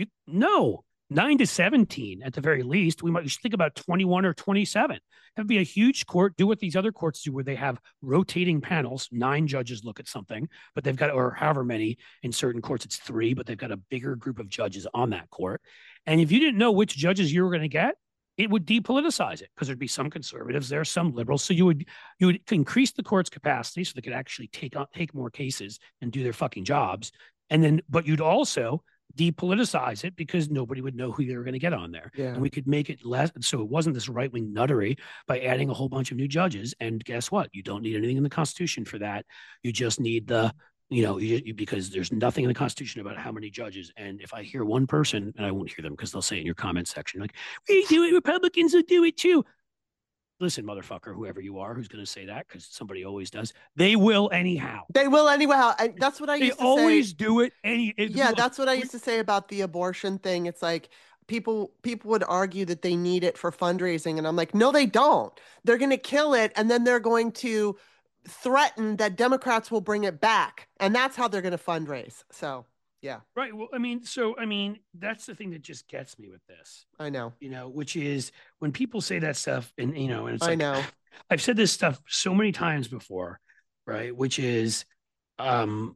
no. 9 to 17 at the very least. We should think about 21 or 27. Have be a huge court, do what these other courts do, where they have rotating panels. 9 judges look at something, but they've got, or however many in certain courts, it's 3, but they've got a bigger group of judges on that court. And if you didn't know which judges you were going to get, it would depoliticize it, because there'd be some conservatives there, some liberals. So you would increase the court's capacity so they could actually take more cases and do their fucking jobs. And then, but you'd also depoliticize it, because nobody would know who they were going to get on there. And we could make it less, so it wasn't this right-wing nuttery by adding a whole bunch of new judges. And guess what? You don't need anything in the Constitution for that. You just need the, because there's nothing in the Constitution about how many judges. And if I hear one person, and I won't hear them because they'll say in your comment section, like, we do it, Republicans will do it too. Listen, motherfucker, whoever you are, who's going to say that, because somebody always does. They will anyhow. They will anyhow. And that's what I used to say. They always do it. That's what I used to say about the abortion thing. It's like, people would argue that they need it for fundraising, and I'm like, no, they don't. They're going to kill it, and then they're going to threaten that Democrats will bring it back, and that's how they're going to fundraise. So, yeah. Right. Well, that's the thing that just gets me with this. I know. Which is when people say that stuff, and and it's I like, know. I've said this stuff so many times before, right? Which is, when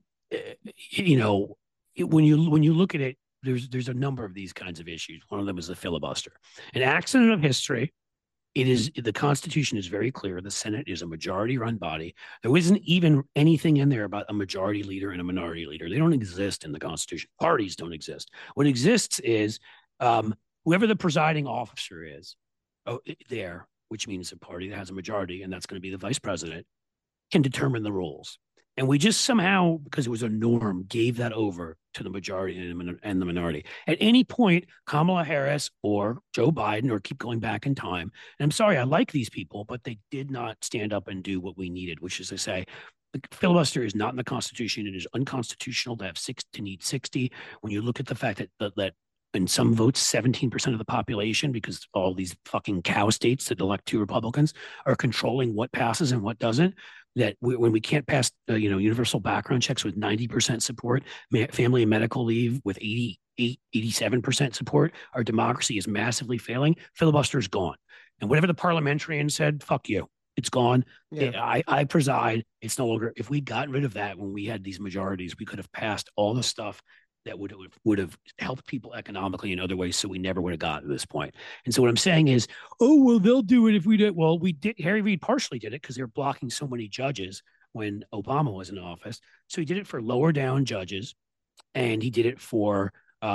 you look at it, there's a number of these kinds of issues. One of them is the filibuster, an accident of history. The Constitution is very clear. The Senate is a majority-run body. There isn't even anything in there about a majority leader and a minority leader. They don't exist in the Constitution. Parties don't exist. What exists is whoever the presiding officer is there, which means a party that has a majority, and that's going to be the vice president, can determine the rules. And we just somehow, because it was a norm, gave that over to the majority and the minority. At any point, Kamala Harris or Joe Biden, or keep going back in time, and I'm sorry, I like these people, but they did not stand up and do what we needed, which is to say, the filibuster is not in the Constitution. It is unconstitutional to need 60. When you look at the fact that in some votes, 17% of the population, because all these fucking cow states that elect two Republicans are controlling what passes and what doesn't, when we can't pass, universal background checks with 90% support, family and medical leave with 87% support, our democracy is massively failing. Filibuster is gone. And whatever the parliamentarian said, fuck you. It's gone. Yeah. I preside. It's no longer. If we'd gotten rid of that when we had these majorities, we could have passed all the stuff that would have helped people economically in other ways, so we never would have gotten to this point. And so what I'm saying is, oh, well, they'll do it if we did. Well, we did. Harry Reid partially did it because they were blocking so many judges when Obama was in office. So he did it for lower down judges, and he did it for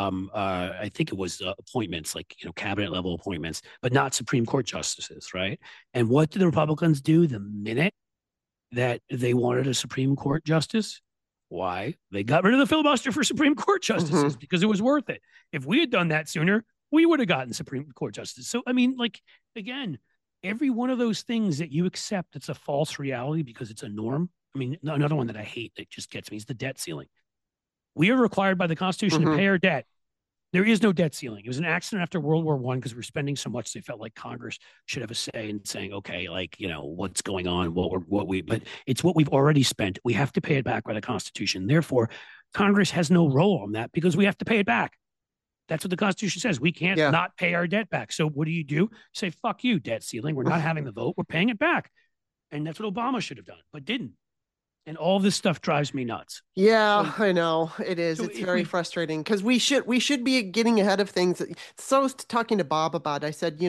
I think it was appointments, like cabinet level appointments, but not Supreme Court justices, right? And what did the Republicans do the minute that they wanted a Supreme Court justice? Why? They got rid of the filibuster for Supreme Court justices because it was worth it. If we had done that sooner, we would have gotten Supreme Court justice. So, again, every one of those things that you accept, it's a false reality because it's a norm. Another one that I hate that just gets me is the debt ceiling. We are required by the Constitution to pay our debt. There is no debt ceiling. It was an accident after World War I because we're spending so much. They felt like Congress should have a say in saying, okay, what's going on, but it's what we've already spent. We have to pay it back by the Constitution. Therefore, Congress has no role on that because we have to pay it back. That's what the Constitution says. We can't not pay our debt back. So what do? You say, fuck you, debt ceiling. We're not having the vote. We're paying it back. And that's what Obama should have done, but didn't. And all this stuff drives me nuts. Yeah, so, I know it is. It's very frustrating because we should be getting ahead of things. So I was talking to Bob about it. I said,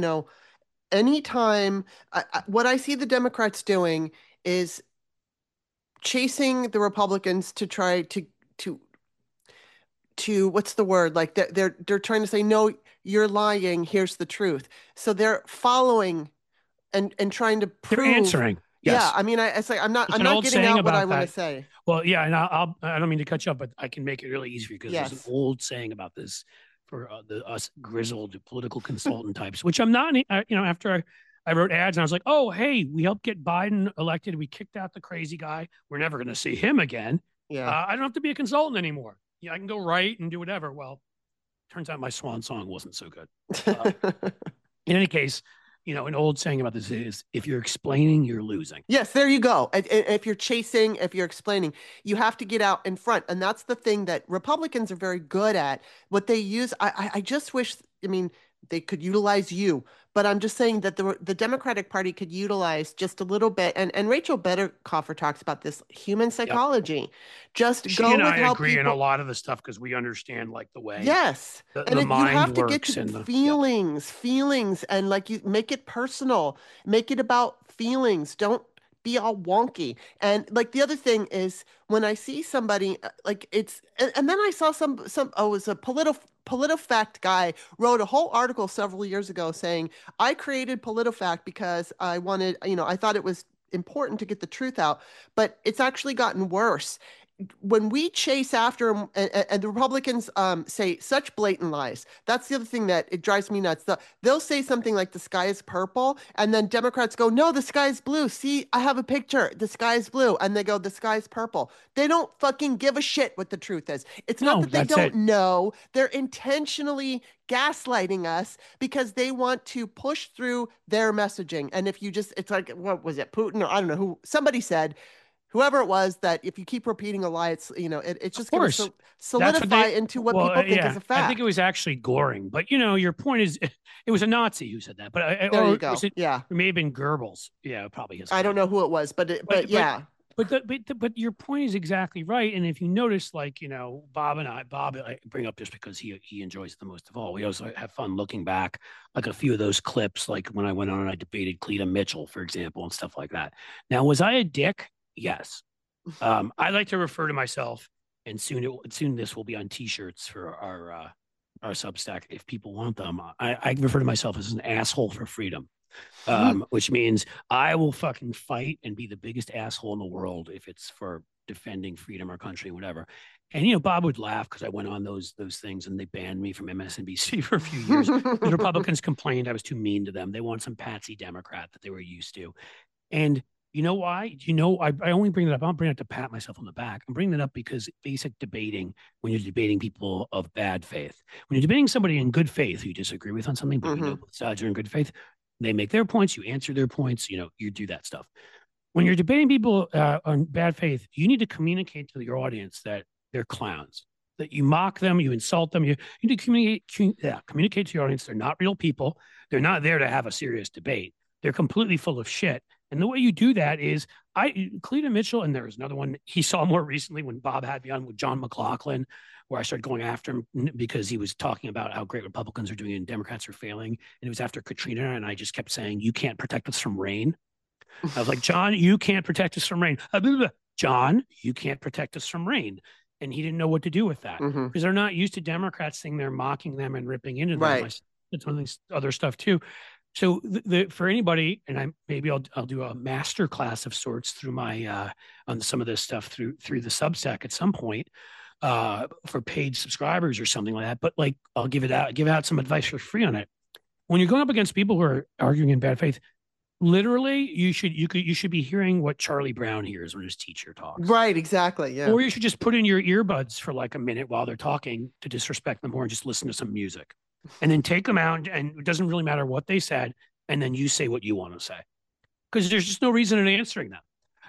anytime what I see the Democrats doing is chasing the Republicans to try to what's the word? Like they're trying to say, no, you're lying. Here's the truth. So they're following and trying to prove. They're answering. Yes. Yeah, it's like I'm not getting out what I want to say. Well, yeah, and I don't mean to cut you up, but I can make it really easy for you because there's an old saying about this for us grizzled political consultant types, which I'm not. After I wrote ads and I was like, oh, hey, we helped get Biden elected. We kicked out the crazy guy. We're never going to see him again. Yeah, I don't have to be a consultant anymore. I can go write and do whatever. Well, turns out my swan song wasn't so good. In any case. An old saying about this is, if you're explaining, you're losing. Yes, there you go. If you're chasing, if you're explaining, you have to get out in front. And that's the thing that Republicans are very good at. What they use, I just wish, they could utilize you. But I'm just saying that the Democratic Party could utilize just a little bit. And Rachel Bettercoffer talks about this human psychology. Yep. Just she go and with I how agree people... in a lot of the stuff because we understand the way. Yes. The mind you have to get works to the feelings, and you make it personal. Make it about feelings. Don't be all wonky. And the other thing is when I see somebody and then I saw it was a PolitiFact guy wrote a whole article several years ago saying, I created PolitiFact because I wanted, I thought it was important to get the truth out, but it's actually gotten worse. when we chase after them and the Republicans say such blatant lies, that's the other thing that it drives me nuts. They'll say something like the sky is purple, and then Democrats go, no, the sky is blue. See, I have a picture. The sky is blue. And they go, the sky is purple. They don't fucking give a shit what the truth is. It's not that they don't know. They're intentionally gaslighting us because they want to push through their messaging. And if you just, it's like, what was it, Putin, or I don't know who, somebody said, whoever it was, that if you keep repeating a lie, it's, it's just going to solidify into what people think is a fact. I think it was actually Goring, but your point is, it was a Nazi who said that. But there you go. It may have been Goebbels. Yeah, probably his. I don't know who it was, but yeah. But your point is exactly right. And if you notice, Bob I bring up just because he enjoys it the most of all. We also have fun looking back, like a few of those clips, like when I went on and I debated Cleta Mitchell, for example, and stuff like that. Now, was I a dick? Yes. I like to refer to myself, and soon this will be on T-shirts for our Substack if people want them. I refer to myself as an asshole for freedom, which means I will fucking fight and be the biggest asshole in the world if it's for defending freedom or country, whatever. And Bob would laugh because I went on those things and they banned me from MSNBC for a few years. The Republicans complained I was too mean to them. They want some patsy Democrat that they were used to, and. You know why? I only bring it up. I don't bring it to pat myself on the back. I'm bringing it up because basic debating, when you're debating people of bad faith, when you're debating somebody in good faith who you disagree with on something, but both sides are in good faith, they make their points, you answer their points, you do that stuff. When you're debating people on bad faith, you need to communicate to your audience that they're clowns, that you mock them, you insult them. You need to communicate to your audience they're not real people. They're not there to have a serious debate. They're completely full of shit. And the way you do that is Cleta Mitchell, and there was another one he saw more recently when Bob had me on with John McLaughlin, where I started going after him because he was talking about how great Republicans are doing and Democrats are failing. And it was after Katrina, and I just kept saying, you can't protect us from rain. I was like, John, you can't protect us from rain. John, you can't protect us from rain. And he didn't know what to do with that because they're not used to Democrats saying they're mocking them and ripping into them. Right. It's one of these other stuff too. So for anybody, and I'll do a master class of sorts through my on some of this stuff through the Substack at some point for paid subscribers or something like that. But I'll give out some advice for free on it. When you're going up against people who are arguing in bad faith, literally you should be hearing what Charlie Brown hears when his teacher talks. Right, exactly. Yeah. Or you should just put in your earbuds for like a minute while they're talking to disrespect them more and just listen to some music. And then take them out, and it doesn't really matter what they said, and then you say what you want to say. Because there's just no reason in answering them.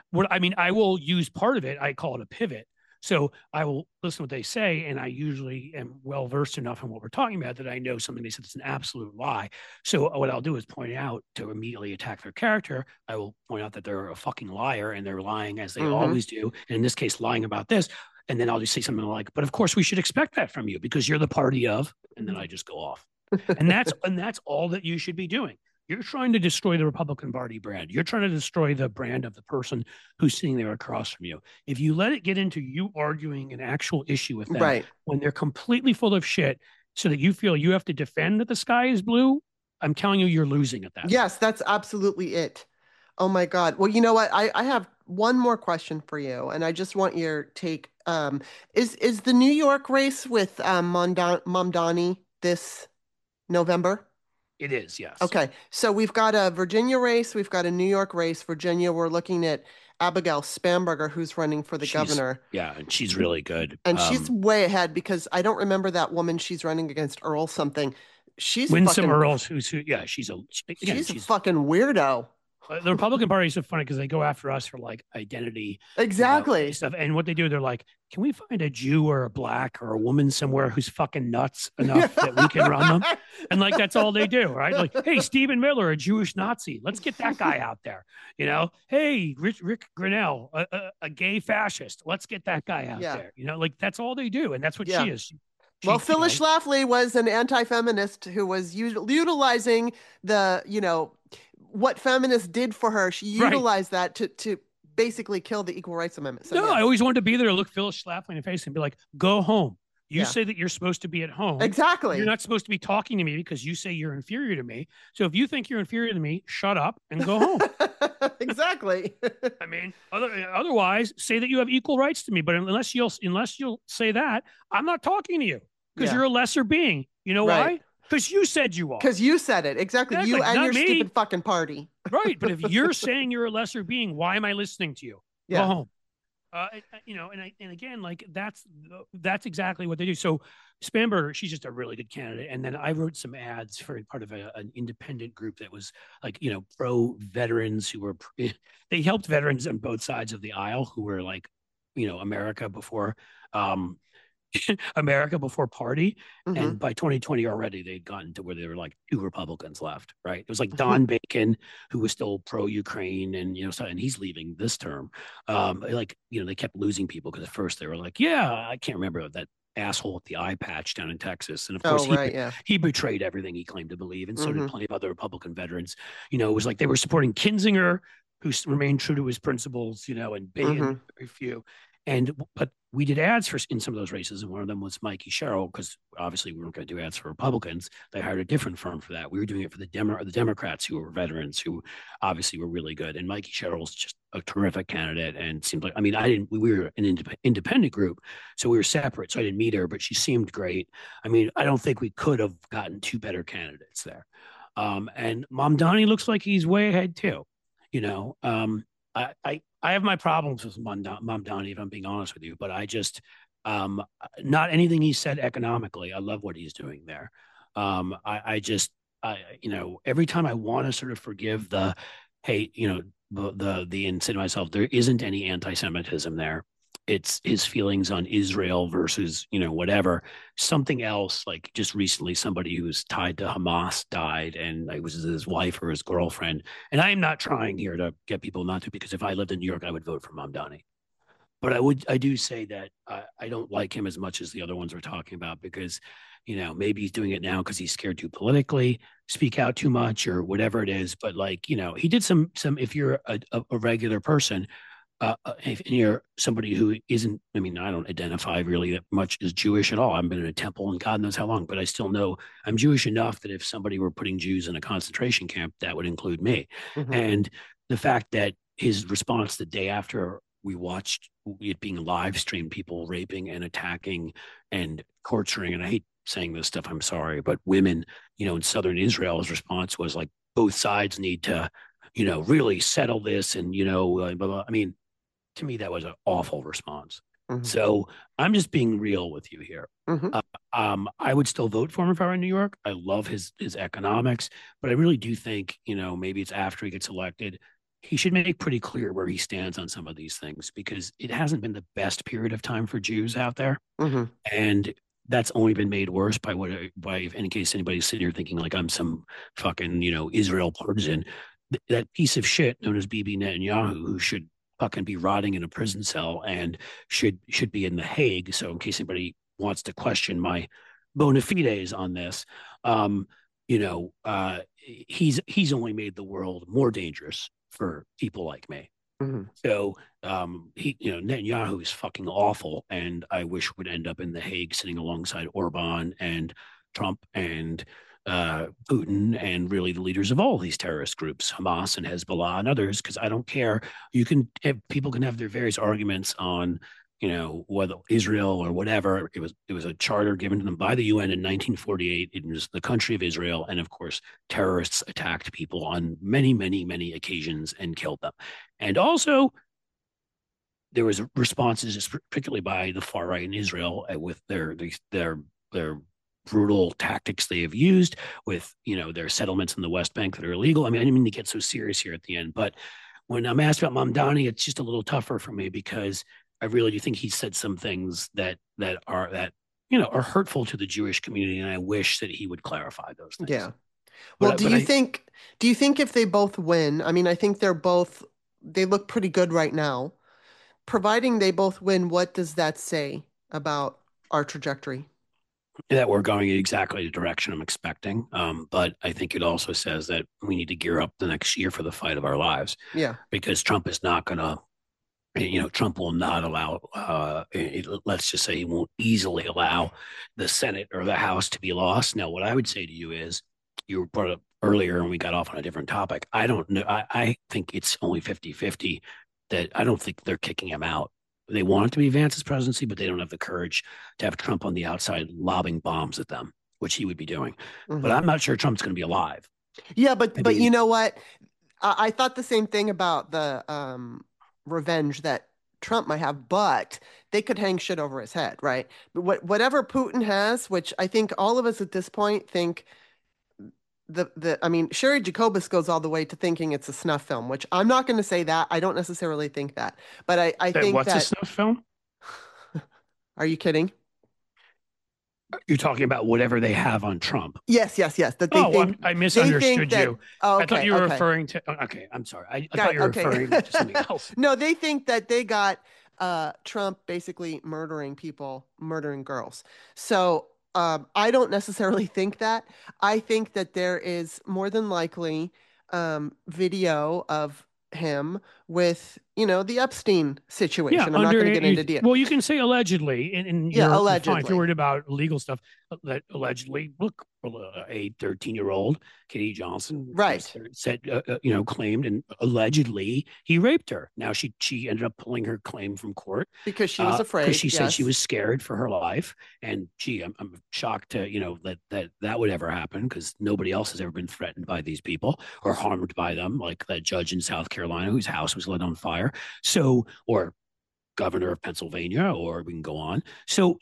I will use part of it. I call it a pivot. So I will listen to what they say, and I usually am well-versed enough in what we're talking about that I know something they said is an absolute lie. So what I'll do is point out to immediately attack their character. I will point out that they're a fucking liar, and they're lying as they always do. And in this case, lying about this. And then I'll just say something like, but of course we should expect that from you because you're the party of, and then I just go off. And that's all that you should be doing. You're trying to destroy the Republican Party brand. You're trying to destroy the brand of the person who's sitting there across from you. If you let it get into you arguing an actual issue with them when they're completely full of shit so that you feel you have to defend that the sky is blue, I'm telling you, you're losing at that. Yes, that's absolutely it. Oh my God. Well, you know what? I have one more question for you, and I just want your take. Is the New York race with Mamdani this November? It is, yes. Okay. So we've got a Virginia race. We've got a New York race. Virginia, we're looking at Abigail Spanberger, who's running for the governor. Yeah, and she's really good. And she's way ahead because I don't remember that woman she's running against, Earl something. She's Winsome Earls, she's a fucking weirdo. The Republican Party is so funny because they go after us for like identity stuff. And what they do, they're like, can we find a Jew or a black or a woman somewhere who's fucking nuts enough that we can run them? And like, that's all they do, right? Like, hey, Stephen Miller, a Jewish Nazi. Let's get that guy out there. Hey, Rick Grinnell, a gay fascist. Let's get that guy out there. Like that's all they do. And that's what she is. Well, Phyllis Schlafly was an anti-feminist who was utilizing the, what feminists did for her. She utilized that to basically kill the Equal Rights Amendment. So, I always wanted to be there to look Phyllis Schlafly in the face and be like, go home. You say that you're supposed to be at home. Exactly. You're not supposed to be talking to me because you say you're inferior to me. So if you think you're inferior to me, shut up and go home. Exactly. I mean, otherwise, say that you have equal rights to me. But unless you'll say that, I'm not talking to you because you're a lesser being. You know why? Because you said you are. Because you said it. Exactly. You and your stupid fucking party. Right. But if you're saying you're a lesser being, why am I listening to you? Go home. And again, like that's exactly what they do. So Spanberger, she's just a really good candidate. And then I wrote some ads for part of an independent group that was like, pro veterans who were, they helped veterans on both sides of the aisle who were like, America before party. Mm-hmm. And by 2020 already, they'd gotten to where there were like 2 Republicans left, right? It was like Don Bacon, who was still pro-Ukraine, and, and he's leaving this term. They kept losing people because at first they were like, I can't remember that asshole with the eye patch down in Texas. And of course, he betrayed everything he claimed to believe. And so did plenty of other Republican veterans. It was like they were supporting Kinzinger, who remained true to his principles, and Bacon, very few. But we did ads in some of those races, and one of them was Mikey Sherrill, because obviously we weren't going to do ads for Republicans. They hired a different firm for that. We were doing it for the Democrats, who were veterans, who obviously were really good. And Mikey Sherrill's just a terrific candidate, and seemed like, we were an independent group, so we were separate, so I didn't meet her, but she seemed great. I don't think we could have gotten 2 better candidates there. And Mamdani looks like he's way ahead too. I have my problems with Mamdani, if I'm being honest with you, but I just, not anything he said economically. I love what he's doing there. Every time I want to sort of forgive the and say to myself, there isn't any anti-Semitism there. It's his feelings on Israel versus, whatever. Something else, like just recently, somebody who's tied to Hamas died, and it was his wife or his girlfriend. And I am not trying here to get people not to, because if I lived in New York, I would vote for Mamdani. But I do say that I don't like him as much as the other ones we're talking about, because, maybe he's doing it now because he's scared to politically speak out too much or whatever it is. But he did some, if you're a regular person, if you're somebody who isn't, I don't identify really that much as Jewish at all. I've been in a temple and God knows how long, but I still know I'm Jewish enough that if somebody were putting Jews in a concentration camp, that would include me. Mm-hmm. And the fact that his response the day after we watched it being live streamed, people raping and attacking and torturing, and I hate saying this stuff, I'm sorry, but women, in southern Israel, his response was like, both sides need to, really settle this, and, blah, blah. To me, that was an awful response. Mm-hmm. So I'm just being real with you here. Mm-hmm. I would still vote for him if I were in New York. I love his economics, but I really do think, maybe it's after he gets elected, he should make pretty clear where he stands on some of these things, because it hasn't been the best period of time for Jews out there. Mm-hmm. And that's only been made worse by if in case anybody's sitting here thinking like I'm some fucking, Israel partisan, that piece of shit known as Bibi Netanyahu, who should fucking be rotting in a prison cell and should be in The Hague. So in case anybody wants to question my bona fides on this, he's only made the world more dangerous for people like me. Mm-hmm. So Netanyahu is fucking awful, and I wish would end up in The Hague sitting alongside Orban and Trump and Putin and really the leaders of all these terrorist groups, Hamas and Hezbollah and others, because I don't care. People can have their various arguments on, whether Israel or whatever. It was a charter given to them by the UN in 1948. It was the country of Israel. And of course, terrorists attacked people on many, many, many occasions and killed them. And also, there was responses, particularly by the far right in Israel, with their brutal tactics they have used with, their settlements in the West Bank that are illegal. I didn't mean to get so serious here at the end, but when I'm asked about Mamdani, it's just a little tougher for me, because I really do think he said some things that are hurtful to the Jewish community, and I wish that he would clarify those things. Yeah. Well, do you think if they both win, I think they look pretty good right now. Providing they both win, what does that say about our trajectory? That we're going in exactly the direction I'm expecting. But I think it also says that we need to gear up the next year for the fight of our lives. Yeah. Because Trump is not going to And, Trump will not allow, let's just say he won't easily allow the Senate or the House to be lost. Now, what I would say to you is, you brought up earlier and we got off on a different topic. I don't know. I think it's only 50-50 that I don't think they're kicking him out. They want it to be Vance's presidency, but they don't have the courage to have Trump on the outside lobbing bombs at them, which he would be doing. But I'm not sure Trump's going to be alive. Yeah, but you know what? I thought the same thing about the revenge that Trump might have, but they could hang shit over his head, right? But whatever Putin has, which I think all of us at this point think I mean, Sherry Jacobus goes all the way to thinking it's a snuff film, which I'm not going to say that. I don't necessarily think that, but I think what's a snuff film? Are you kidding? You're talking about whatever they have on Trump. Yes. That they think, I misunderstood you. Okay, I thought you were referring to. Okay, I'm sorry. I thought you were referring to something else. No, they think that they got Trump basically murdering people, murdering girls. So I don't necessarily think that. I think that there is more than likely video of him with, the Epstein situation. I'm not going to get into detail. Well, you can say allegedly, and yeah, you're allegedly. fine if you're worried about legal stuff. Allegedly, look, a 13-year-old Katie Johnson, right, said, claimed and allegedly he raped her. Now she ended up pulling her claim from court because she was afraid. Because she said she was scared for her life. And I'm shocked to that would ever happen, because nobody else has ever been threatened by these people or harmed by them, like that judge in South Carolina whose house was lit on fire. So, or governor of Pennsylvania, or we can go on. So,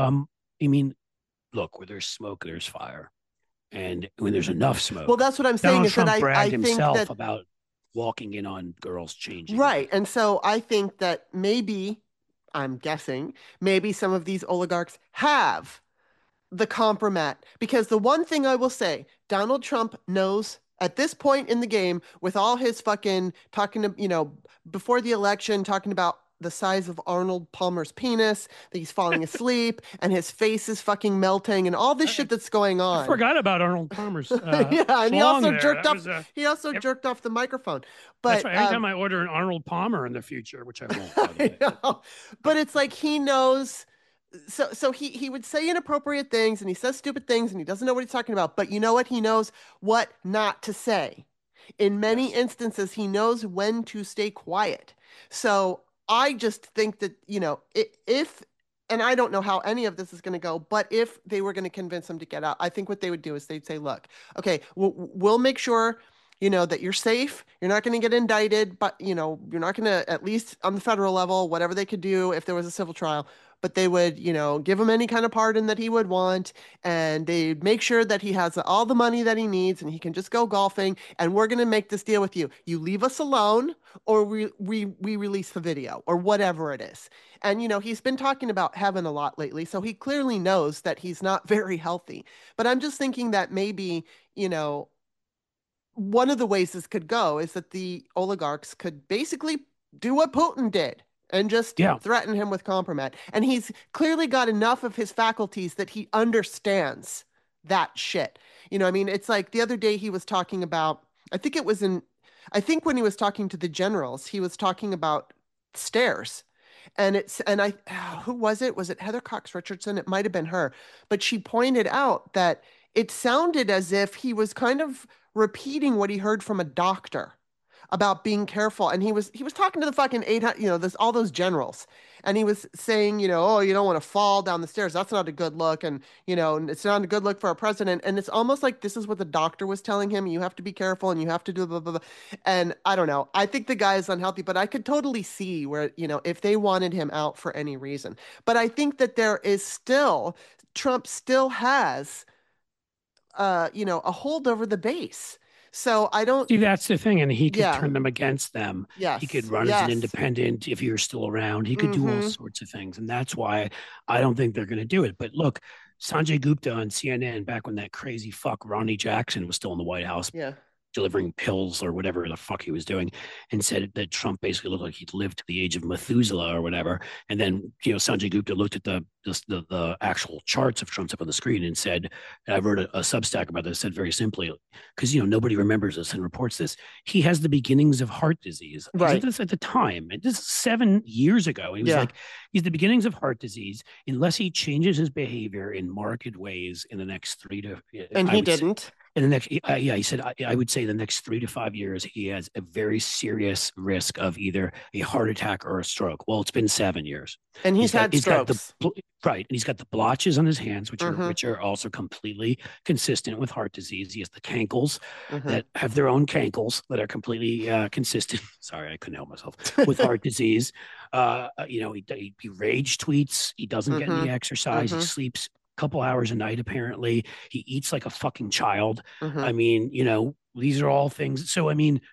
I mean, look, where there's smoke, there's fire. And when there's enough smoke. Well, that's what I'm saying. Donald Trump is that bragged I think himself that, about walking in on girls changing. Right. And so I think that maybe, I'm guessing, maybe some of these oligarchs have the compromat. Because the one thing I will say, Donald Trump knows at this point in the game, with all his fucking talking to, before the election, talking about the size of Arnold Palmer's penis, that he's falling asleep and his face is fucking melting and all this shit that's going on. I forgot about Arnold Palmer's yeah, and he also jerked off jerked off the microphone. But that's right. Anytime I order an Arnold Palmer in the future, which I won't. But it's like he knows. So he would say inappropriate things and he says stupid things and he doesn't know what he's talking about. But you know what? He knows what not to say. In many instances, he knows when to stay quiet. So I just think that, if, and I don't know how any of this is going to go, but if they were going to convince him to get out, I think what they would do is they'd say, look, okay, we'll make sure, that you're safe. You're not going to get indicted, but, you're not going to, at least on the federal level, whatever they could do if there was a civil trial, but they would, give him any kind of pardon that he would want. And they'd make sure that he has all the money that he needs and he can just go golfing. And we're going to make this deal with you. You leave us alone, or we release the video, or whatever it is. And, he's been talking about heaven a lot lately. So he clearly knows that he's not very healthy. But I'm just thinking that maybe, one of the ways this could go is that the oligarchs could basically do what Putin did and just threaten him with compromat. And he's clearly got enough of his faculties that he understands that shit. It's like the other day he was talking about, I think when he was talking to the generals, he was talking about stairs. And who was it? Was it Heather Cox Richardson? It might've been her, but she pointed out that it sounded as if he was kind of repeating what he heard from a doctor about being careful. And he was talking to the fucking 800, all those generals. And he was saying, oh, you don't want to fall down the stairs. That's not a good look. And, it's not a good look for a president. And it's almost like this is what the doctor was telling him. You have to be careful and you have to do blah, blah, blah. And I don't know. I think the guy is unhealthy, but I could totally see where, if they wanted him out for any reason. But I think that Trump still has, a hold over the base. So I don't see, that's the thing. And he could turn them against them. Yes. He could run as an independent if you're still around. He could do all sorts of things. And that's why I don't think they're going to do it. But look, Sanjay Gupta on CNN, back when that crazy fuck Ronnie Jackson was still in the White House, delivering pills or whatever the fuck he was doing, and said that Trump basically looked like he'd lived to the age of Methuselah or whatever. And then, Sanjay Gupta looked at the actual charts of Trump's up on the screen and said, and I wrote a Substack about this, said very simply, because, nobody remembers this and reports this, he has the beginnings of heart disease. Right. He said this at the time. And this is 7 years ago. And he was like, he's the beginnings of heart disease unless he changes his behavior in marked ways in the next 3 to... And he didn't. In the next, he said, I would say the next 3 to 5 years, he has a very serious risk of either a heart attack or a stroke. Well, it's been 7 years. And he's had strokes. Right. And he's got the blotches on his hands, which are also completely consistent with heart disease. He has the cankles that have their own cankles that are completely consistent. Sorry, I couldn't help myself with heart disease. He rage tweets. He doesn't get any exercise. He sleeps couple hours a night, apparently. He eats like a fucking child. I mean, these are all things. So, I mean,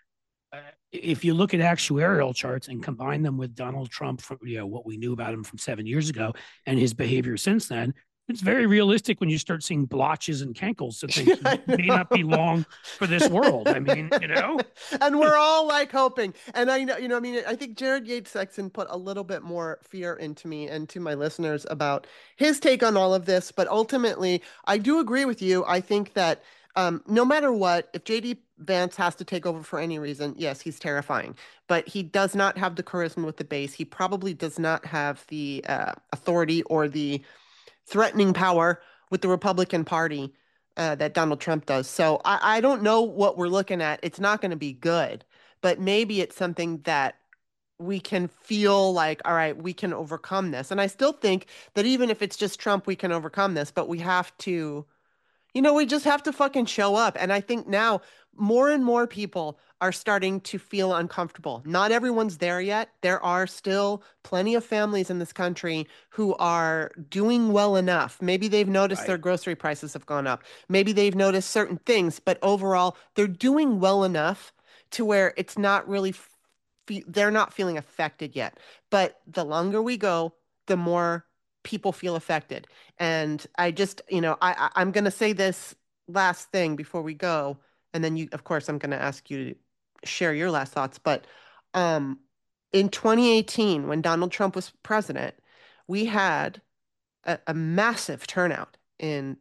if you look at actuarial charts and combine them with Donald Trump, from, what we knew about him from 7 years ago and his behavior since then, it's very realistic when you start seeing blotches and cankles. So things may not be long for this world. I mean, And we're all like hoping. And I know, I think Jared Yates Sexton put a little bit more fear into me and to my listeners about his take on all of this. But ultimately, I do agree with you. I think that no matter what, if JD Vance has to take over for any reason, yes, he's terrifying. But he does not have the charisma with the base. He probably does not have the authority or the threatening power with the Republican Party that Donald Trump does. So I don't know what we're looking at. It's not going to be good, but maybe it's something that we can feel like, all right, we can overcome this. And I still think that even if it's just Trump, we can overcome this, but we have to, we just have to fucking show up. And I think now more and more people are starting to feel uncomfortable. Not everyone's there yet. There are still plenty of families in this country who are doing well enough. Maybe they've noticed their grocery prices have gone up. Maybe they've noticed certain things, but overall, they're doing well enough to where it's not really, they're not feeling affected yet. But the longer we go, the more people feel affected. And I just, I'm going to say this last thing before we go. And then of course, I'm going to ask you to share your last thoughts. But in 2018, when Donald Trump was president, we had a massive turnout in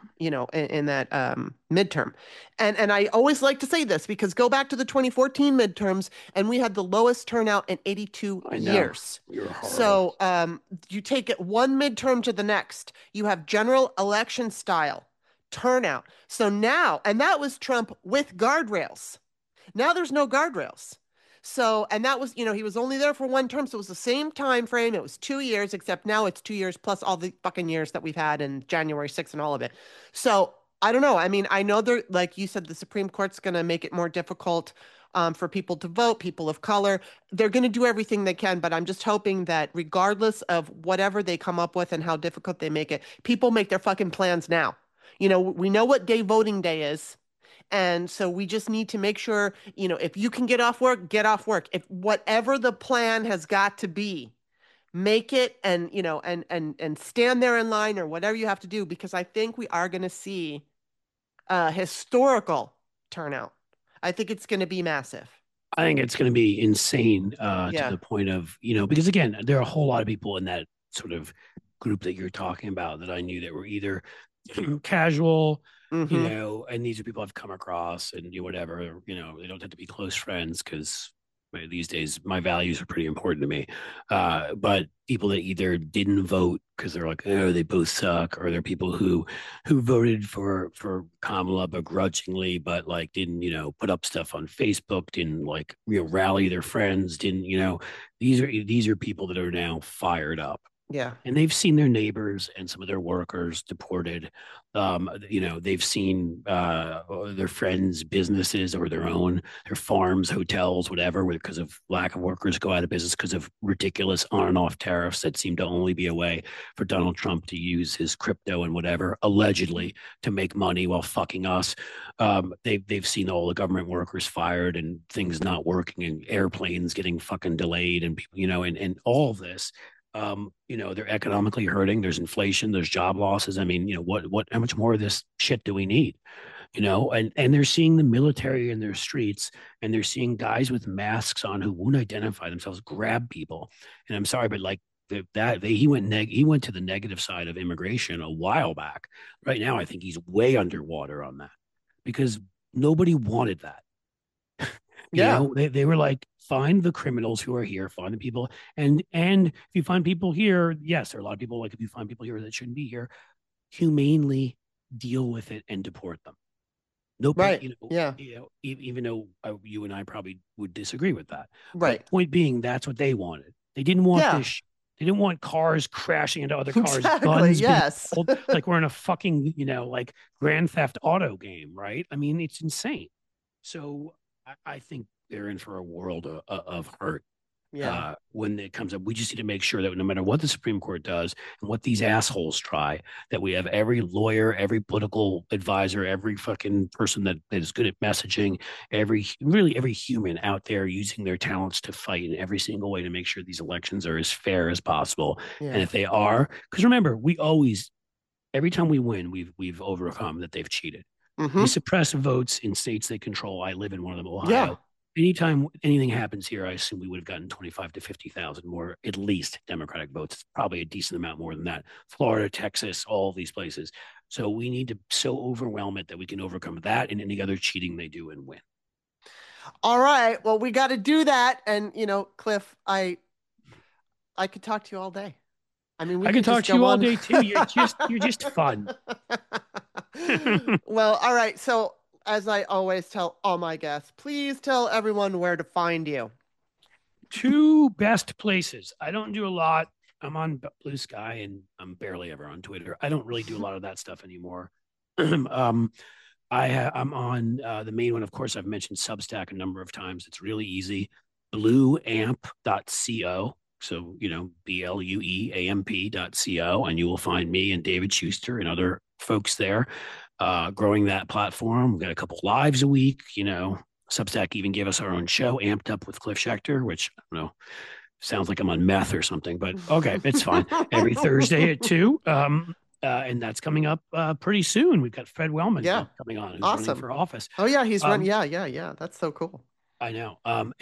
that midterm. And I always like to say this because go back to the 2014 midterms and we had the lowest turnout in 82 years. So you take it one midterm to the next, you have general election style turnout. So now, and that was Trump with guardrails. Now there's no guardrails. So, and that was, he was only there for one term. So it was the same time frame. It was 2 years, except now it's 2 years plus all the fucking years that we've had in January 6th and all of it. So I don't know. I mean, I know they're, like you said, the Supreme Court's going to make it more difficult for people to vote, people of color. They're going to do everything they can, but I'm just hoping that regardless of whatever they come up with and how difficult they make it, people make their fucking plans now. We know what day voting day is. And so we just need to make sure, if you can get off work, get off work. If whatever the plan has got to be, make it and, and stand there in line or whatever you have to do, because I think we are going to see a historical turnout. I think it's going to be massive. I think it's going to be insane to the point of, because again, there are a whole lot of people in that sort of group that you're talking about that I knew that were either casual, and these are people I've come across and whatever, they don't have to be close friends because these days my values are pretty important to me. But people that either didn't vote because they're like, oh, they both suck, or they're people who voted for Kamala begrudgingly, but like didn't, put up stuff on Facebook, didn't like rally their friends, didn't, these are people that are now fired up. Yeah. And they've seen their neighbors and some of their workers deported. They've seen their friends' businesses or their farms, hotels, whatever, because of lack of workers go out of business because of ridiculous on and off tariffs that seem to only be a way for Donald Trump to use his crypto and whatever, allegedly, to make money while fucking us. They've seen all the government workers fired and things not working and airplanes getting fucking delayed and people, and all of this. They're economically hurting. There's inflation, there's job losses. I mean, how much more of this shit do we need? and they're seeing the military in their streets, and they're seeing guys with masks on who won't identify themselves grab people. And I'm sorry, but like he went to the negative side of immigration a while back. Right now, I think he's way underwater on that because nobody wanted that. They were like, find the criminals who are here, find the people, and if you find people here, yes, there are a lot of people like if you find people here that shouldn't be here, humanely deal with it and deport them. Nobody, right? Even though you and I probably would disagree with that, right? But point being, that's what they wanted. They didn't want this. They didn't want cars crashing into other cars. Exactly, guns yes. pulled, like we're in a fucking like Grand Theft Auto game, right? I mean, it's insane. So I think they're in for a world of hurt when it comes up. We just need to make sure that no matter what the Supreme Court does and what these assholes try, that we have every lawyer, every political advisor, every fucking person that is good at messaging, every human out there using their talents to fight in every single way to make sure these elections are as fair as possible. Yeah. And if they are, because remember, every time we win, we've overcome that they've cheated. Mm-hmm. We suppress votes in states they control. I live in one of them, Ohio. Yeah. Anytime anything happens here, I assume we would have gotten 25 to 50,000 more, at least, Democratic votes. It's probably a decent amount more than that. Florida, Texas, all these places. So we need to so overwhelm it that we can overcome that and any other cheating they do and win. All right. Well, we got to do that. And, Cliff, I could talk to you all day. I mean, I can talk to you all day too. You're just fun. Well, all right. So, as I always tell all my guests, please tell everyone where to find you. 2 best places. I don't do a lot. I'm on Blue Sky and I'm barely ever on Twitter. I don't really do a lot of that stuff anymore. I'm on the main one. Of course, I've mentioned Substack a number of times. It's really easy. blueamp.co. So, BLUEAMP.co, and you will find me and David Schuster and other folks there growing that platform. We've got a couple lives a week. Substack even gave us our own show, Amped Up with Cliff Schechter, which I don't know, sounds like I'm on meth or something, but okay, it's fine. Every Thursday at 2. And that's coming up pretty soon. We've got Fred Wellman coming on, who's running for office. Oh, yeah, he's running. Yeah. That's so cool. I know.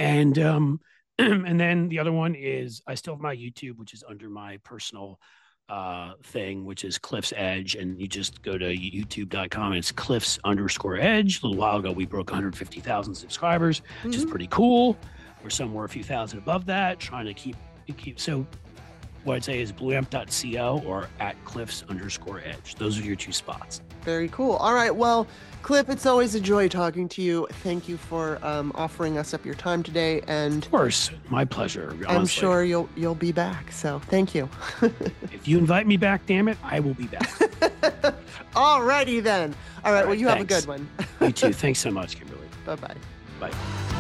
And then the other one is I still have my YouTube, which is under my personal thing, which is Cliff's Edge. And you just go to youtube.com and it's Cliffs_Edge. A little while ago, we broke 150,000 subscribers, which is pretty cool. We're somewhere a few thousand above that, trying to keep. So what I'd say is blueamp.co or at Cliffs_Edge. Those are your 2 spots. Very cool. All right. Well, Cliff, it's always a joy talking to you. Thank you for offering us up your time today. And of course, my pleasure. Honestly. I'm sure you'll be back. So thank you. If you invite me back, damn it, I will be back. All righty then. All right. Well, you have a good one. You too. Thanks so much, Kimberly. Bye-bye. Bye.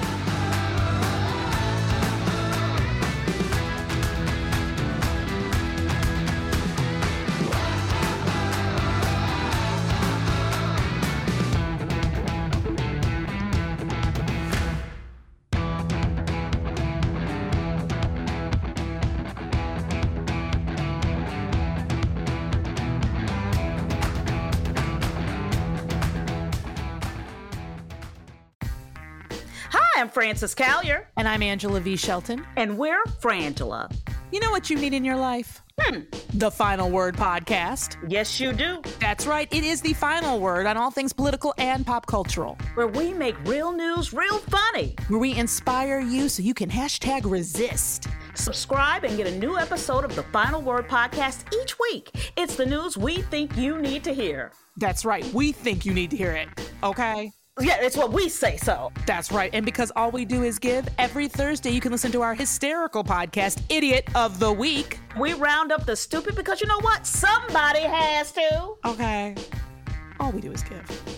I'm Frances Callier. And I'm Angela V. Shelton. And we're Frangela. You know what you need in your life? The Final Word podcast. Yes, you do. That's right. It is the final word on all things political and pop cultural. Where we make real news real funny. Where we inspire you so you can #resist. Subscribe and get a new episode of the Final Word podcast each week. It's the news we think you need to hear. That's right. We think you need to hear it. Okay? Yeah, it's what we say so. That's right. And because all we do is give, every Thursday you can listen to our hysterical podcast, Idiot of the Week. We round up the stupid because you know what? Somebody has to. Okay. All we do is give.